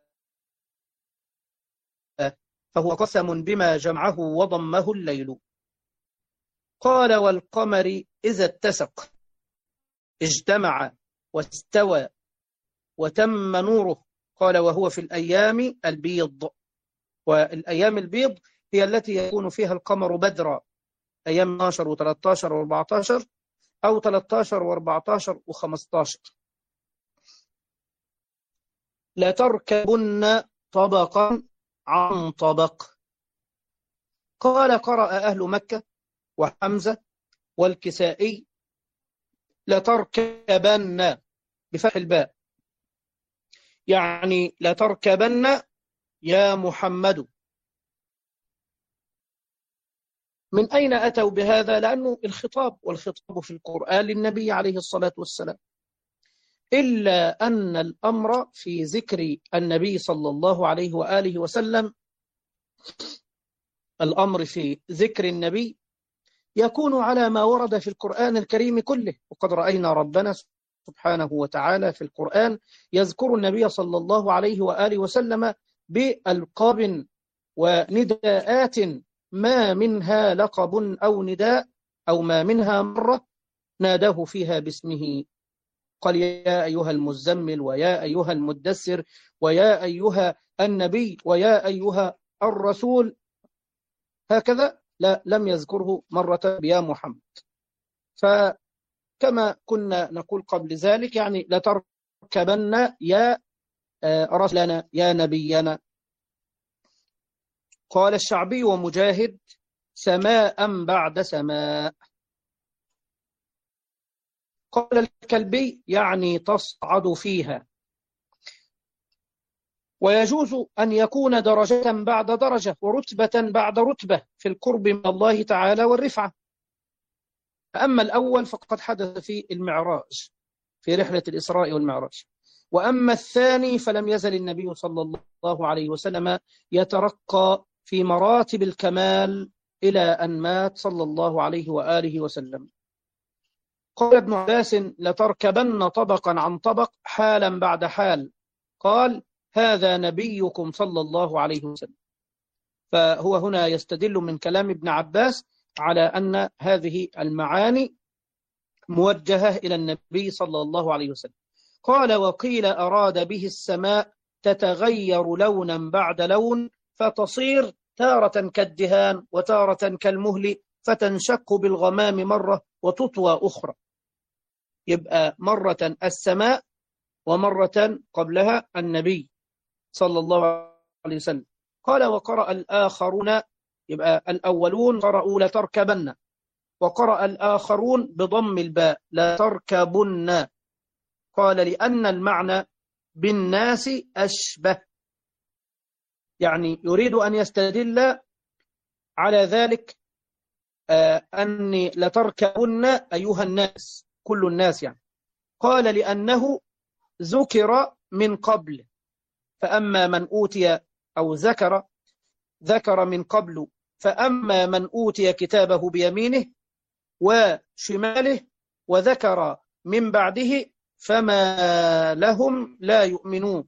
فهو قسم بما جمعه وضمه الليل. قال والقمر إذا اتسق، اجتمع واستوى وتم نوره. قال وهو في الأيام البيض، والأيام البيض هي التي يكون فيها القمر بدرا، أيام 12 و13 و14، أو 13 و14 و15. لتركبن طبقا عن طبق. قال قرأ أهل مكة وحمزة والكسائي لتركبن بفتح الباء، يعني لتركبن يا محمد. من أين أتوا بهذا؟ لأنه الخطاب، والخطاب في القرآن للنبي عليه الصلاة والسلام، إلا أن الأمر في ذكر النبي صلى الله عليه وآله وسلم، الأمر في ذكر النبي يكون على ما ورد في القرآن الكريم كله. وقد رأينا ربنا سبحانه وتعالى في القرآن يذكر النبي صلى الله عليه وآله وسلم بألقاب ونداءات ما منها لقب أو نداء أو ما منها مرة ناداه فيها باسمه. قال يا أيها المزمل ويا أيها المدثر ويا أيها النبي ويا أيها الرسول، هكذا لا، لم يذكره مرة بيا محمد. فكما كنا نقول قبل ذلك يعني لتركبن يا رسلنا يا نبينا. قال الشعبي ومجاهد سماء بعد سماء. قال الكلبي يعني تصعد فيها. ويجوز أن يكون درجة بعد درجة ورتبة بعد رتبة في القرب من الله تعالى والرفعة. أما الأول فقد حدث في المعراج في رحلة الإسراء والمعراج، وأما الثاني فلم يزل النبي صلى الله عليه وسلم يترقى في مراتب الكمال إلى أن مات صلى الله عليه وآله وسلم. قال ابن عباس لتركبن طبقا عن طبق حالا بعد حال. قال هذا نبيكم صلى الله عليه وسلم. فهو هنا يستدل من كلام ابن عباس على أن هذه المعاني موجهة إلى النبي صلى الله عليه وسلم. قال وقيل أراد به السماء تتغير لونا بعد لون فتصير تارة كالدهان وتارة كالمهل فتنشق بالغمام مرة وتطوى أخرى. يبقى مرة السماء ومرة قبلها النبي صلى الله عليه وسلم. قال وقرأ الآخرون، يبقى الأولون قرأوا لتركبن، وقرأ الآخرون بضم الباء لتركبن. قال لأن المعنى بالناس أشبه، يعني يريد أن يستدل على ذلك أني لتركبن أيها الناس كل الناس يعني. قال لأنه ذكر من قبل، فأما من أوتي أو ذكر من قبل، فأما من أوتي كتابه بيمينه وشماله وذكر من بعده فما لهم لا يؤمنون.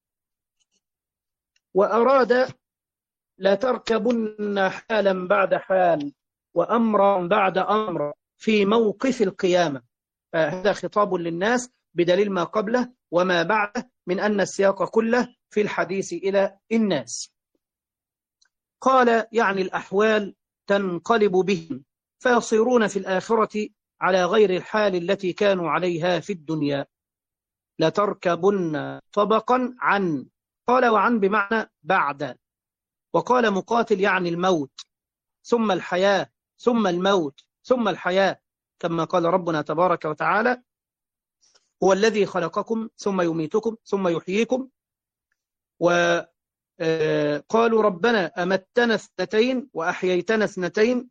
وأراد لا تركبن حالا بعد حال وأمرا بعد أمر في موقف القيامة. هذا خطاب للناس بدليل ما قبله وما بعده من أن السياق كله في الحديث إلى الناس. قال يعني الأحوال تنقلب بهم فيصيرون في الآخرة على غير الحال التي كانوا عليها في الدنيا. لتركبن طبقا عن. قال وعن بمعنى بعد. وقال مقاتل يعني الموت ثم الحياة ثم الموت ثم الحياة، كما قال ربنا تبارك وتعالى هو الذي خلقكم ثم يميتكم ثم يحييكم. وقالوا ربنا أمتنا اثنتين وأحييتنا اثنتين.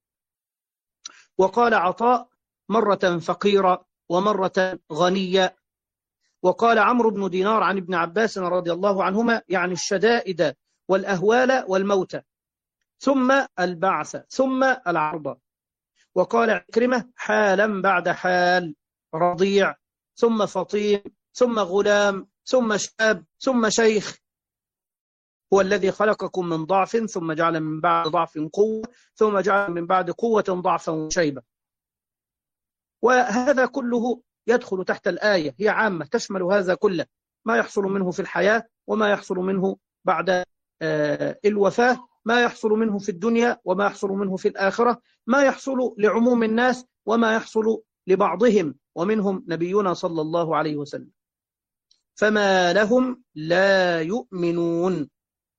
وقال عطاء مرة فقيرة ومرة غنية. وقال عمرو بن دينار عن ابن عباس رضي الله عنهما يعني الشدائد والأهوال والموت ثم البعث ثم العرض. وقال عكرمة حالا بعد حال، رضيع ثم فطيم ثم غلام ثم شاب ثم شيخ. هو الذي خلقكم من ضعف ثم جعل من بعد ضعف قوة ثم جعل من بعد قوة ضعفا وشيبة. وهذا كله يدخل تحت الآية، هي عامة تشمل هذا كله، ما يحصل منه في الحياة وما يحصل منه بعد الوفاة، ما يحصل منه في الدنيا وما يحصل منه في الآخرة، ما يحصل لعموم الناس وما يحصل لبعضهم ومنهم نبينا صلى الله عليه وسلم. فما لهم لا يؤمنون.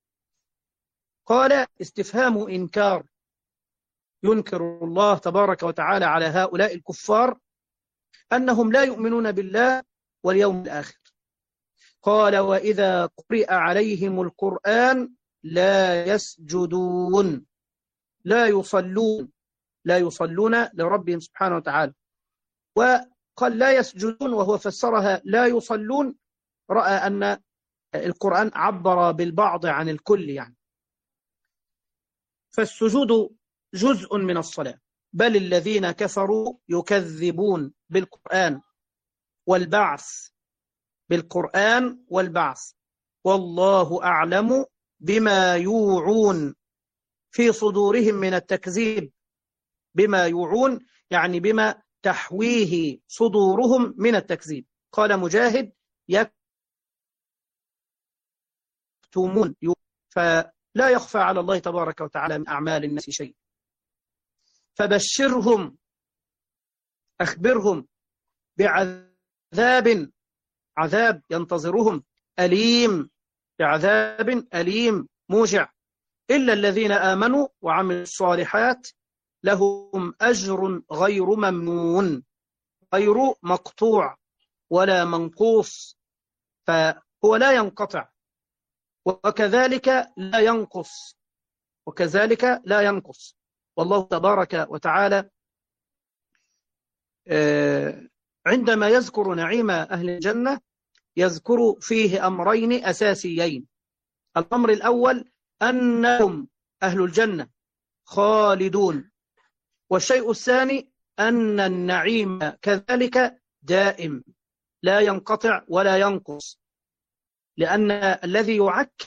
قال استفهام إنكار، ينكر الله تبارك وتعالى على هؤلاء الكفار أنهم لا يؤمنون بالله واليوم الآخر. قال وإذا قرئ عليهم القرآن لا يسجدون، لا يصلون لربهم سبحانه وتعالى. وقال لا يسجدون وهو فسرها لا يصلون، رأى أن القرآن عبر بالبعض عن الكل يعني. فالسجود جزء من الصلاة، بل الذين كفروا يكذبون بالقرآن والبعث، بالقرآن والبعث. والله أعلم بما يوعون في صدورهم من التكذيب. بما يوعون يعني بما تحويه صدورهم من التكذيب. قال مجاهد يكتمون، فلا يخفى على الله تبارك وتعالى من أعمال الناس شيء. فبشرهم، أخبرهم بعذاب، عذاب ينتظرهم أليم، بعذاب أليم موجع، إلا الذين آمنوا وعملوا الصالحات لهم أجر غير ممنون، غير مقطوع ولا منقوص، فهو لا ينقطع وكذلك لا ينقص، وكذلك لا ينقص. والله تبارك وتعالى عندما يذكر نعيم أهل الجنة يذكر فيه أمرين أساسيين. الأمر الأول أنهم أهل الجنة خالدون، والشيء الثاني أن النعيم كذلك دائم لا ينقطع ولا ينقص، لأن الذي يعكر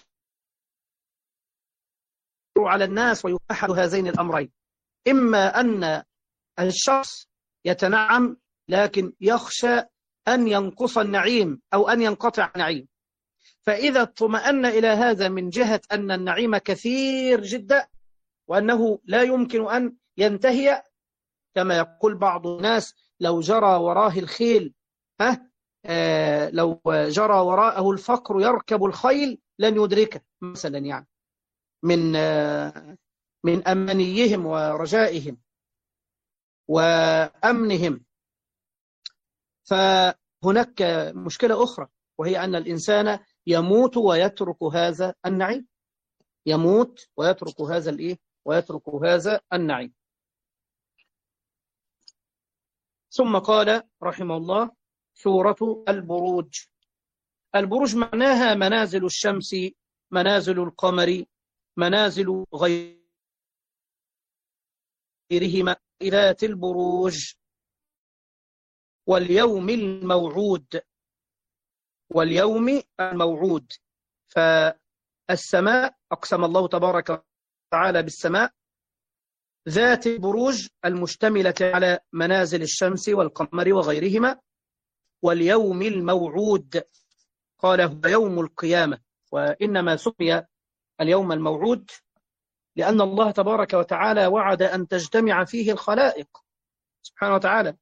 على الناس ويوحد هذين الأمرين إما أن الشخص يتنعم لكن يخشى أن ينقص النعيم أو أن ينقطع النعيم، فإذا اطمأن إلى هذا من جهة أن النعيم كثير جدا وأنه لا يمكن أن ينتهي، كما يقول بعض الناس لو جرى وراه الخيل لو جرى وراءه الفقر يركب الخيل لن يدركه مثلا، يعني من أمنيهم ورجائهم وأمنهم. فهناك مشكلة أخرى وهي أن الإنسان يموت ويترك هذا النعيم، يموت ويترك هذا الإيه؟ ويترك هذا النعيم. ثم قال رحمه الله سورة البروج. البروج معناها منازل الشمس، منازل القمر، منازل غيرهما، ذات البروج واليوم الموعود، واليوم الموعود. فالسماء أقسم الله تبارك وتعالى بالسماء ذات البروج المشتملة على منازل الشمس والقمر وغيرهما. واليوم الموعود قال هو يوم القيامة، وإنما سمي اليوم الموعود لأن الله تبارك وتعالى وعد أن تجتمع فيه الخلائق سبحانه وتعالى.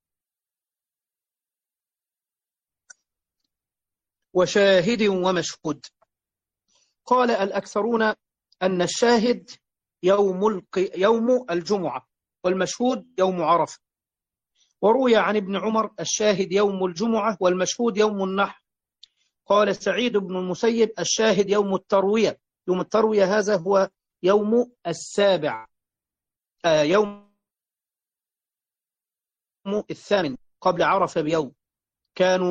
وشاهد ومشهود. قال الأكثرون أن الشاهد يوم الجمعة والمشهود يوم عرفة. وروي عن ابن عمر الشاهد يوم الجمعة والمشهود يوم النحر. قال سعيد بن المسيب الشاهد يوم التروية. يوم التروية هذا هو يوم السابع، يوم الثامن قبل عرفة بيوم، كانوا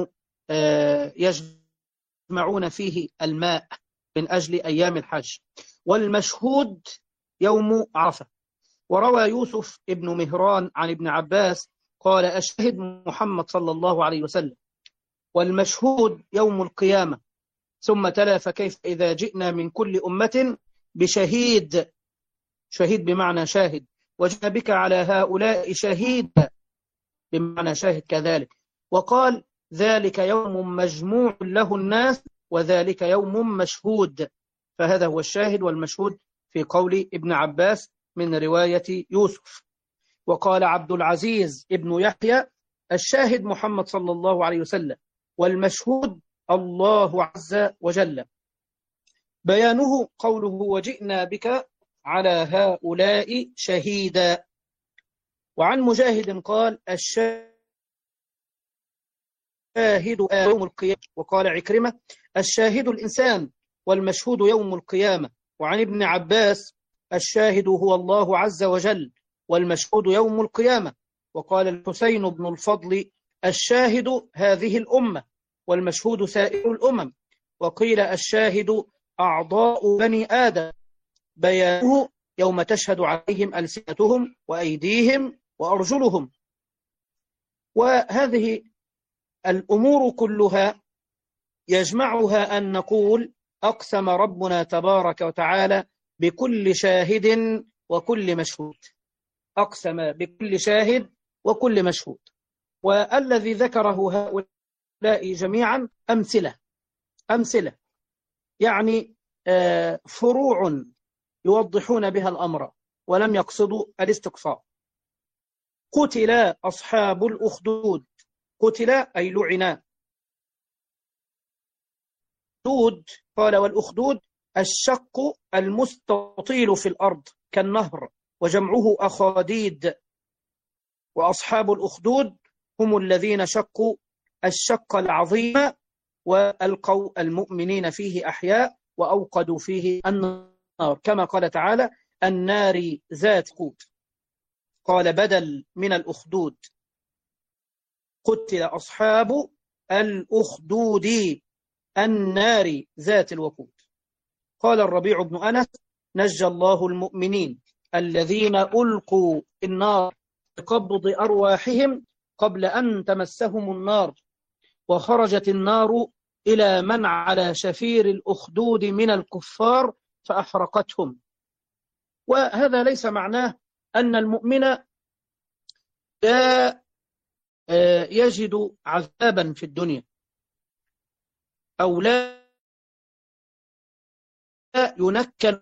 يجمعون فيه الماء من أجل أيام الحج. والمشهود يوم عرفة. وروى يوسف ابن مهران عن ابن عباس قال الشاهد محمد صلى الله عليه وسلم، والمشهود يوم القيامة. ثم تلا فكيف إذا جئنا من كل أمة بشهيد، شهيد بمعنى شاهد، وجئنا بك على هؤلاء شهيد بمعنى شاهد كذلك. وقال ذلك يوم مجموع له الناس وذلك يوم مشهود. فهذا هو الشاهد والمشهود في قول ابن عباس من رواية يوسف. وقال عبد العزيز ابن يحيى الشاهد محمد صلى الله عليه وسلم، والمشهود الله عز وجل. بيانه قوله وجئنا بك على هؤلاء شهيدا. وعن مجاهد قال الشاهد يوم القيامة. وقال عكرمة الشاهد الإنسان والمشهود يوم القيامة. وعن ابن عباس الشاهد هو الله عز وجل والمشهود يوم القيامة. وقال الحسين بن الفضل الشاهد هذه الأمة والمشهود سائر الأمم. وقيل الشاهد أعضاء بني آدم، بيانه يوم تشهد عليهم ألسنتهم وأيديهم وأرجلهم. وهذه الأمور كلها يجمعها أن نقول أقسم ربنا تبارك وتعالى بكل شاهد وكل مشهود. أقسم بكل شاهد وكل مشهود. والذي ذكره هؤلاء جميعا أمثلة يعني فروع يوضحون بها الأمر ولم يقصدوا الاستقصاء. قتل أصحاب الأخدود. قتل أي لعنا. أخدود قال والأخدود الشق المستطيل في الأرض كالنهر وجمعه أخاديد. وأصحاب الأخدود هم الذين شقوا الشق العظيم وألقوا المؤمنين فيه أحياء وأوقدوا فيه النار، كما قال تعالى النار ذات وقود. قال بدل من الأخدود. قتل أصحاب الأخدود النار ذات الوقود. قال الربيع بن أنس نجى الله المؤمنين الذين ألقوا النار بقبض أرواحهم قبل أن تمسهم النار، وخرجت النار إلى من على شفير الأخدود من الكفار فأحرقتهم. وهذا ليس معناه أن المؤمن لا يجد عذابا في الدنيا أو لا ينكل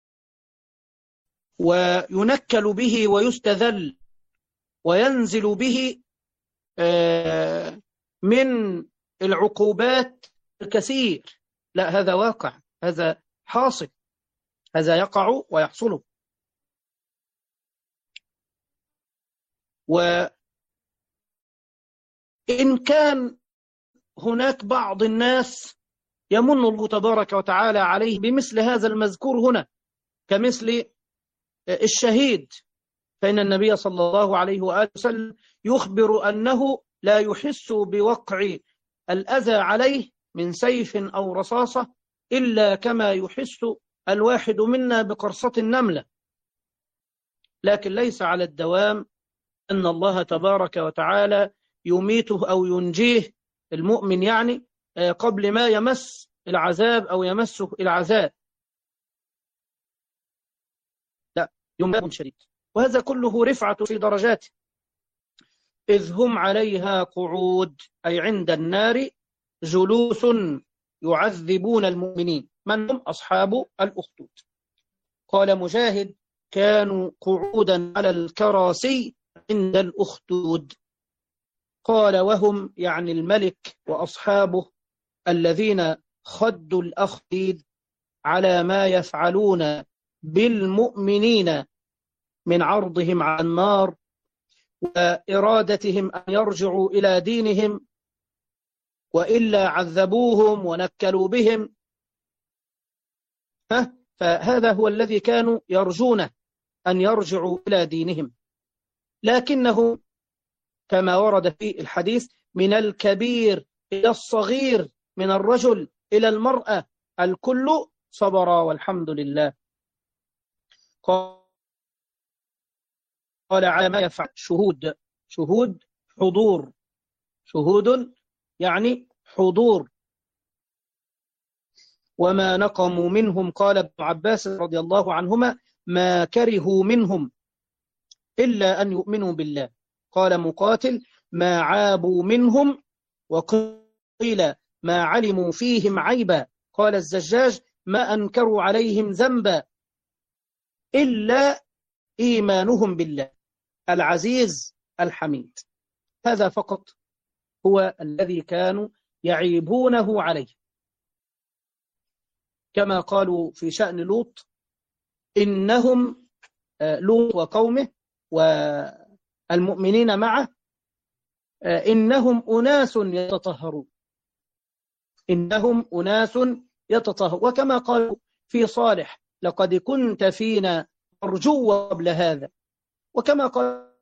وينكل به ويستذل وينزل به من العقوبات الكثير. لا، هذا واقع، هذا حاصل، هذا يقع ويحصل. وإن كان هناك بعض الناس يمن الله تبارك وتعالى عليه بمثل هذا المذكور هنا كمثل الشهيد، فإن النبي صلى الله عليه وآله وسلم يخبر أنه لا يحس بوقع الأذى عليه من سيف أو رصاصة إلا كما يحس الواحد منا بقرصة النملة. لكن ليس على الدوام أن الله تبارك وتعالى يميته أو ينجيه المؤمن يعني قبل ما يمس العذاب أو يمسه العذاب. لا، يمات شديد. وهذا كله رفعة في درجاته. إذ هم عليها قعود أي عند النار جلوس يعذبون المؤمنين. من هم؟ أصحاب الأخدود. قال مجاهد كانوا قعودا على الكراسي عند الأخدود. قال وهم يعني الملك وأصحابه الذين خدوا الأخديد على ما يفعلون بالمؤمنين من عرضهم على النار وإرادتهم أن يرجعوا إلى دينهم، وإلا عذبوهم ونكلوا بهم. فهذا هو الذي كانوا يرجونه، أن يرجعوا إلى دينهم. لكنه كما ورد في الحديث من الكبير إلى الصغير، من الرجل إلى المرأة، الكل صبر والحمد لله. قال على ما يفعل شهود حضور، شهود يعني حضور. وما نقموا منهم قال ابن عباس رضي الله عنهما ما كرهوا منهم إلا أن يؤمنوا بالله. قال مقاتل ما عابوا منهم، وقيل ما علموا فيهم عيبا. قال الزجاج ما أنكروا عليهم ذنبا إلا إيمانهم بالله العزيز الحميد. هذا فقط هو الذي كانوا يعيبونه عليه. كما قالوا في شأن لوط إنهم لوط وقومه والمؤمنين معه إنهم أناس يتطهرون، إنهم أناس يتطهرون. وكما قالوا في صالح لقد كنت فينا مرجوا قبل هذا. وكما قالوا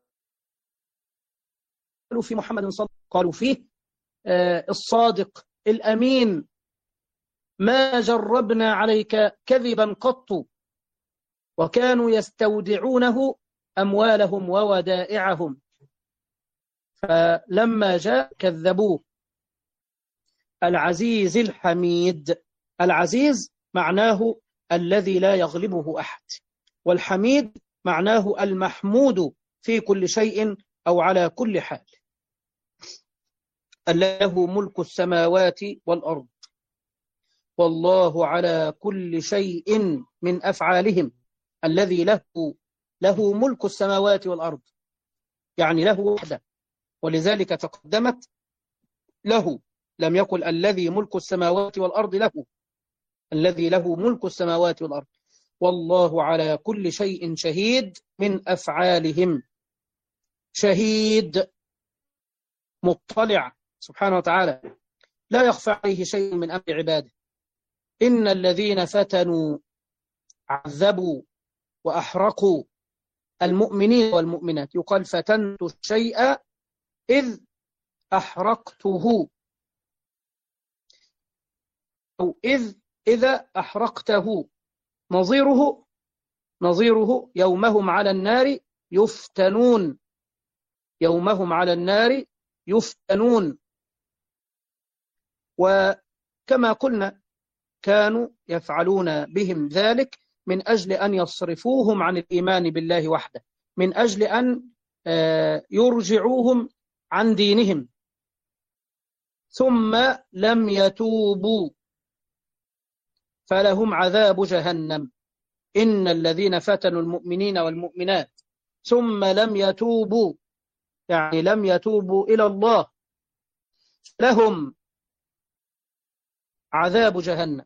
في محمد صلى الله عليه وسلم قالوا فيه الصادق الأمين ما جربنا عليك كذبا قط. وكانوا يستودعونه أموالهم وودائعهم، فلما جاء كذبوه العزيز الحميد. العزيز معناه الذي لا يغلبه أحد، والحميد معناه المحمود في كل شيء أو على كل حال. له ملك السماوات والأرض والله على كل شيء من أفعالهم. الذي له ملك السماوات والأرض، يعني له وحده، ولذلك تقدمت له، لم يقل الذي ملك السماوات والأرض له، الذي له ملك السماوات والأرض والله على كل شيء شهيد من أفعالهم. شهيد مطلع سبحانه وتعالى، لا يخفى عليه شيء من أمر عباده. إن الذين فتنوا عذبوا وأحرقوا المؤمنين والمؤمنات. يقال فتنت الشيء إذ أحرقته، أو إذا أحرقته. نظيره يومهم على النار يفتنون، يومهم على النار يفتنون. وكما قلنا كانوا يفعلون بهم ذلك من أجل أن يصرفوهم عن الإيمان بالله وحده، من أجل أن يرجعوهم عن دينهم، ثم لم يتوبوا فلهم عذاب جهنم. إن الذين فتنوا المؤمنين والمؤمنات ثم لم يتوبوا، يعني لم يتوبوا إلى الله، لهم عذاب جهنم.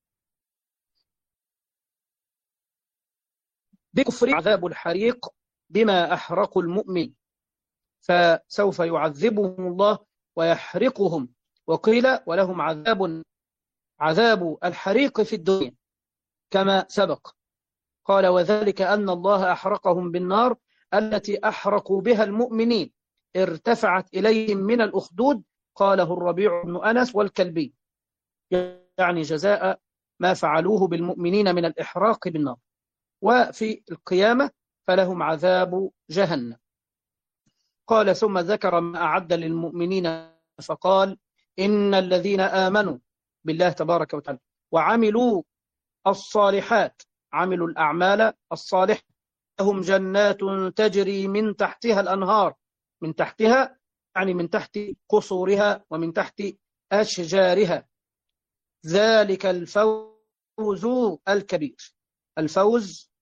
بكفر عذاب الحريق بما أحرقوا المؤمن، فسوف يعذبهم الله ويحرقهم. وقيل ولهم عذاب الحريق في الدنيا كما سبق. قال وذلك أن الله أحرقهم بالنار التي أحرقوا بها المؤمنين ارتفعت إليهم من الأخدود. قاله الربيع بن أنس والكلبي، يعني جزاء ما فعلوه بالمؤمنين من الإحراق بالنار. وفي القيامة فلهم عذاب جهنم. قال ثم ذكر ما أعد للمؤمنين فقال إن الذين آمنوا بالله تبارك وتعالى وعملوا الصالحات، عملوا الأعمال الصالحة، لهم جنات تجري من تحتها الأنهار. من تحتها يعني من تحت قصورها ومن تحت أشجارها. ذلك الفوز الكبير، الفوز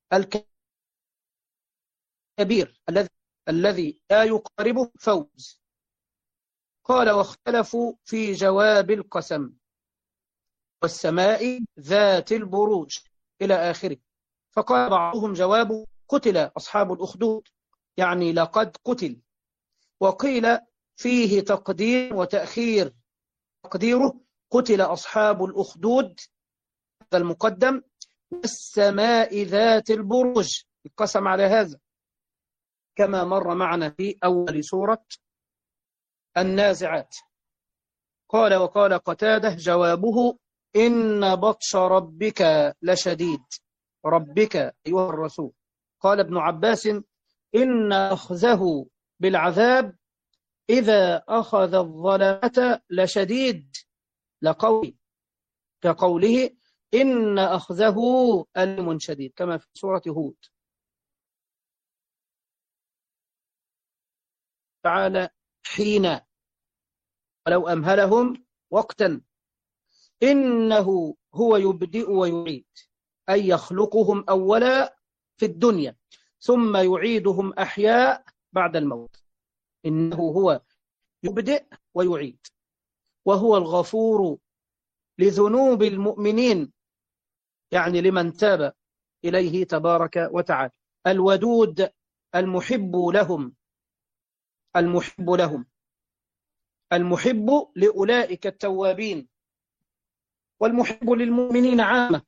الكبير الذي لا يقاربه فوز. قال واختلفوا في جواب القسم والسماء ذات البروج إلى آخره. فقال بعضهم جوابه قتل أصحاب الأخدود، يعني لقد قتل. وقيل فيه تقدير وتأخير، تقديره قتل أصحاب الأخدود هذا المقدم، والسماء ذات البروج القسم على هذا، كما مر معنا في أول سورة النازعات. قال وقال قتاده جوابه إن بطش ربك لشديد. ربك أيها الرسول. قال ابن عباس إن أخذه بالعذاب إذا أخذ الظلمة لشديد، كقوله إن أخذه ألم شديد، كما في سورة هود. تعالى حين ولو أمهلهم وقتا إنه هو يبدئ ويعيد، أي يخلقهم أولا في الدنيا ثم يعيدهم أحياء بعد الموت. إنه هو يبدئ ويعيد، وهو الغفور لذنوب المؤمنين، يعني لمن تاب إليه تبارك وتعالى. الودود المحب لهم، المحب لهم، المحب لأولئك التوابين، والمحب للمؤمنين عامة.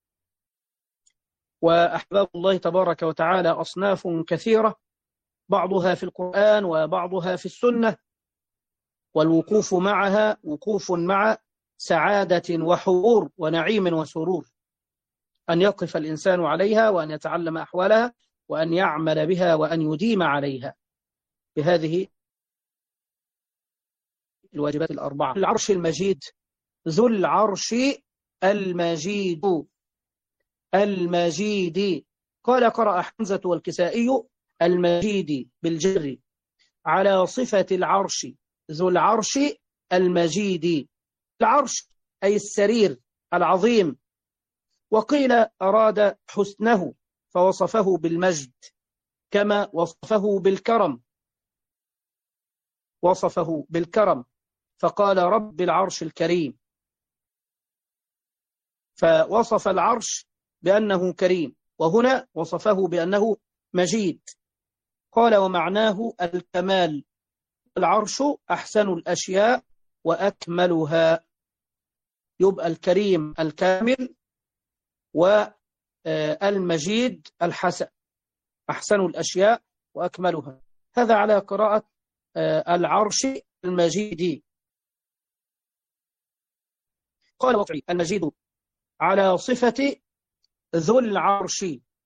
وأحباب الله تبارك وتعالى أصناف كثيرة، بعضها في القرآن وبعضها في السنة، والوقوف معها وقوف مع سعادة وحرور ونعيم وسرور، أن يقف الإنسان عليها وأن يتعلم أحوالها وأن يعمل بها وأن يديم عليها بهذه الواجبات الأربعة. العرش المجيد، ذو العرش المجيد، المجيد. قال قرأ حمزة والكسائي المجيد بالجر على صفة العرش، ذو العرش المجيد. العرش أي السرير العظيم، وقيل أراد حسنه فوصفه بالمجد، كما وصفه بالكرم، وصفه بالكرم فقال رب العرش الكريم، فوصف العرش بأنه كريم، وهنا وصفه بأنه مجيد. قال ومعناه الكمال، العرش أحسن الأشياء وأكملها، يبقى الكريم الكامل والمجيد الحسن، أحسن الأشياء وأكملها. هذا على قراءة العرش المجيد. قال وطعي المجيد على صفة ذو العرش،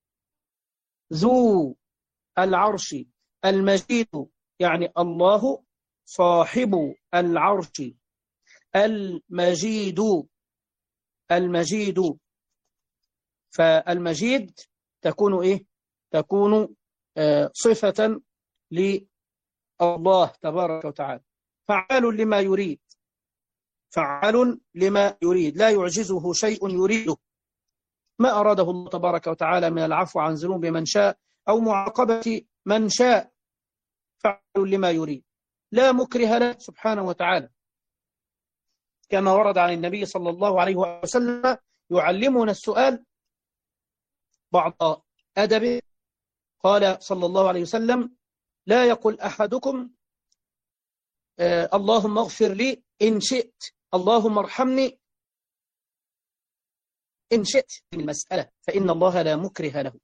ذو العرش المجيد يعني الله صاحب العرش المجيد، المجيد. فالمجيد تكون إيه؟ تكون صفة لله تبارك وتعالى، فعال لما يريد، فعال لما يريد، لا يعجزه شيء يريده. ما أراده الله تبارك وتعالى من العفو عن ذنوب من شاء أو معاقبة من شاء، فعل لما يريد، لا مكره له سبحانه وتعالى، كما ورد عن النبي صلى الله عليه وسلم يعلمنا السؤال بعض أدبه. قال صلى الله عليه وسلم لا يقول أحدكم اللهم اغفر لي إن شئت، اللهم ارحمني إن شئت من المسألة، فإن الله لا مكره له،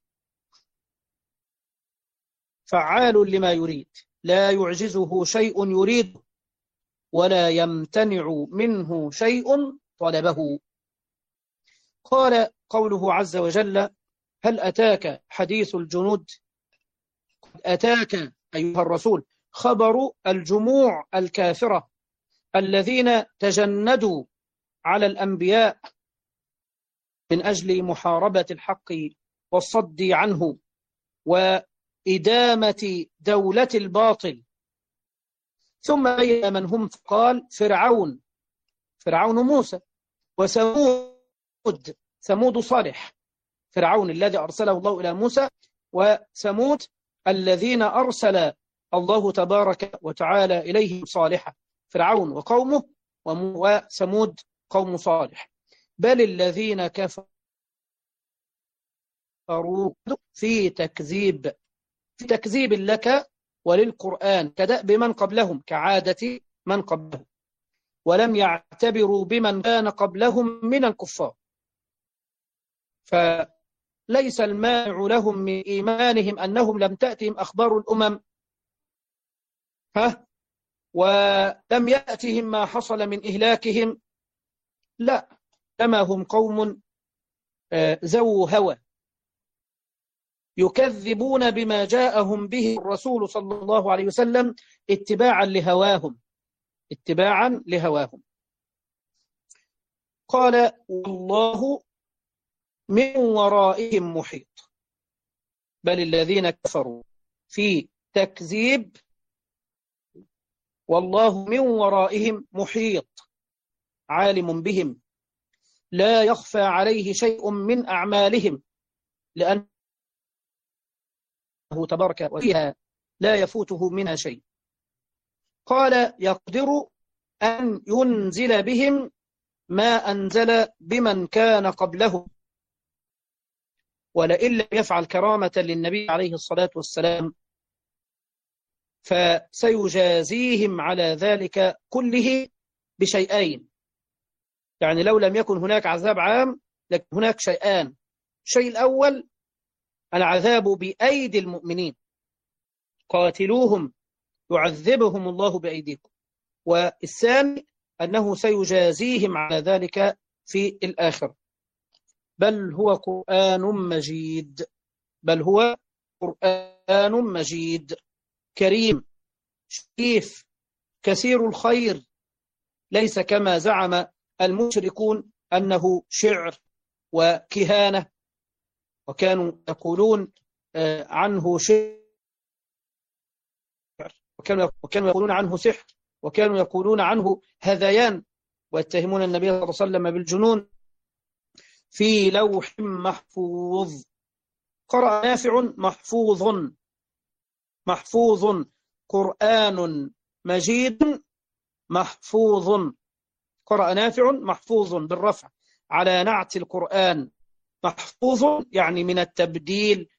فعال لما يريد، لا يعجزه شيء يريد ولا يمتنع منه شيء طلبه. قال قوله عز وجل هل أتاك حديث الجنود، قد أتاك أيها الرسول خبر الجموع الكافرة الذين تجندوا على الأنبياء من أجل محاربة الحق والصد عنه وإدامة دولة الباطل، ثم بين من هم، قال فرعون، فرعون موسى، وثمود، ثمود صالح، فرعون الذي أرسله الله إلى موسى، وثمود الذين أرسل الله تبارك وتعالى إليهم صالحا، فرعون وقومه، وثمود قوم صالح. بل الذين كفروا في تكذيب، في تكذيب لك وللقرآن كدأب من قبلهم، كعادة من قبلهم، ولم يعتبروا بمن كان قبلهم من الكفار، فليس المانع لهم من إيمانهم أنهم لم تأتهم أخبار الأمم ولم يأتهم ما حصل من إهلاكهم، لا، كما هم قوم ذو هوى يكذبون بما جاءهم به الرسول صلى الله عليه وسلم اتباعا لهواهم، اتباعا لهواهم. قال والله من ورائهم محيط، بل الذين كفروا في تكذيب والله من ورائهم محيط، عالم بهم، لا يخفى عليه شيء من أعمالهم، لأنه تبارك وفيها لا يفوته منها شيء. قال يقدر أن ينزل بهم ما أنزل بمن كان قبلهم، ولئن لم يفعل كرامة للنبي عليه الصلاة والسلام فسيجازيهم على ذلك كله بشيئين. يعني لو لم يكن هناك عذاب عام لكن هناك شيئان، الشيء الأول العذاب بأيدي المؤمنين، قاتلوهم يعذبهم الله بأيديكم، والثاني أنه سيجازيهم على ذلك في الآخرة. بل هو قرآن مجيد، بل هو قرآن مجيد كريم شريف كثير الخير ليس كما زعم المشركون أنه شعر وكهانة، وكانوا يقولون عنه شعر، وكانوا يقولون عنه سحر، وكانوا يقولون عنه هذيان، ويتهمون النبي صلى الله عليه وسلم بالجنون. في لوح محفوظ. قرأ نافع محفوظ، محفوظ، قرآن مجيد محفوظ. قرأ نافع محفوظ بالرفع على نعت القرآن، محفوظ يعني من التبديل.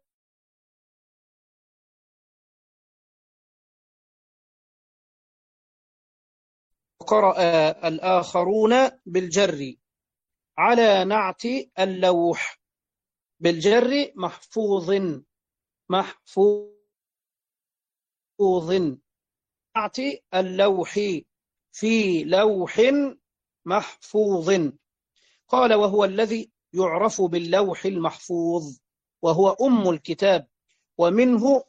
وقرأ الآخرون بالجر على نعت اللوح، بالجر محفوظ، محفوظ، نعت اللوح، في لوح محفوظ. قال وهو الذي يعرف باللوح المحفوظ، وهو أم الكتاب، ومنه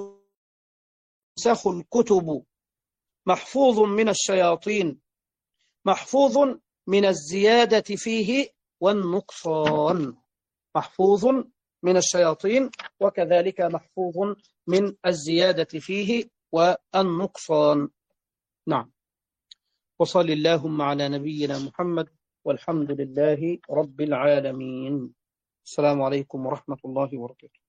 تنسخ الكتب، محفوظ من الشياطين، محفوظ من الزيادة فيه والنقصان، محفوظ من الشياطين، وكذلك محفوظ من الزيادة فيه والنقصان. نعم. وصل اللهم على نبينا محمد، والحمد لله رب العالمين. السلام عليكم ورحمة الله وبركاته.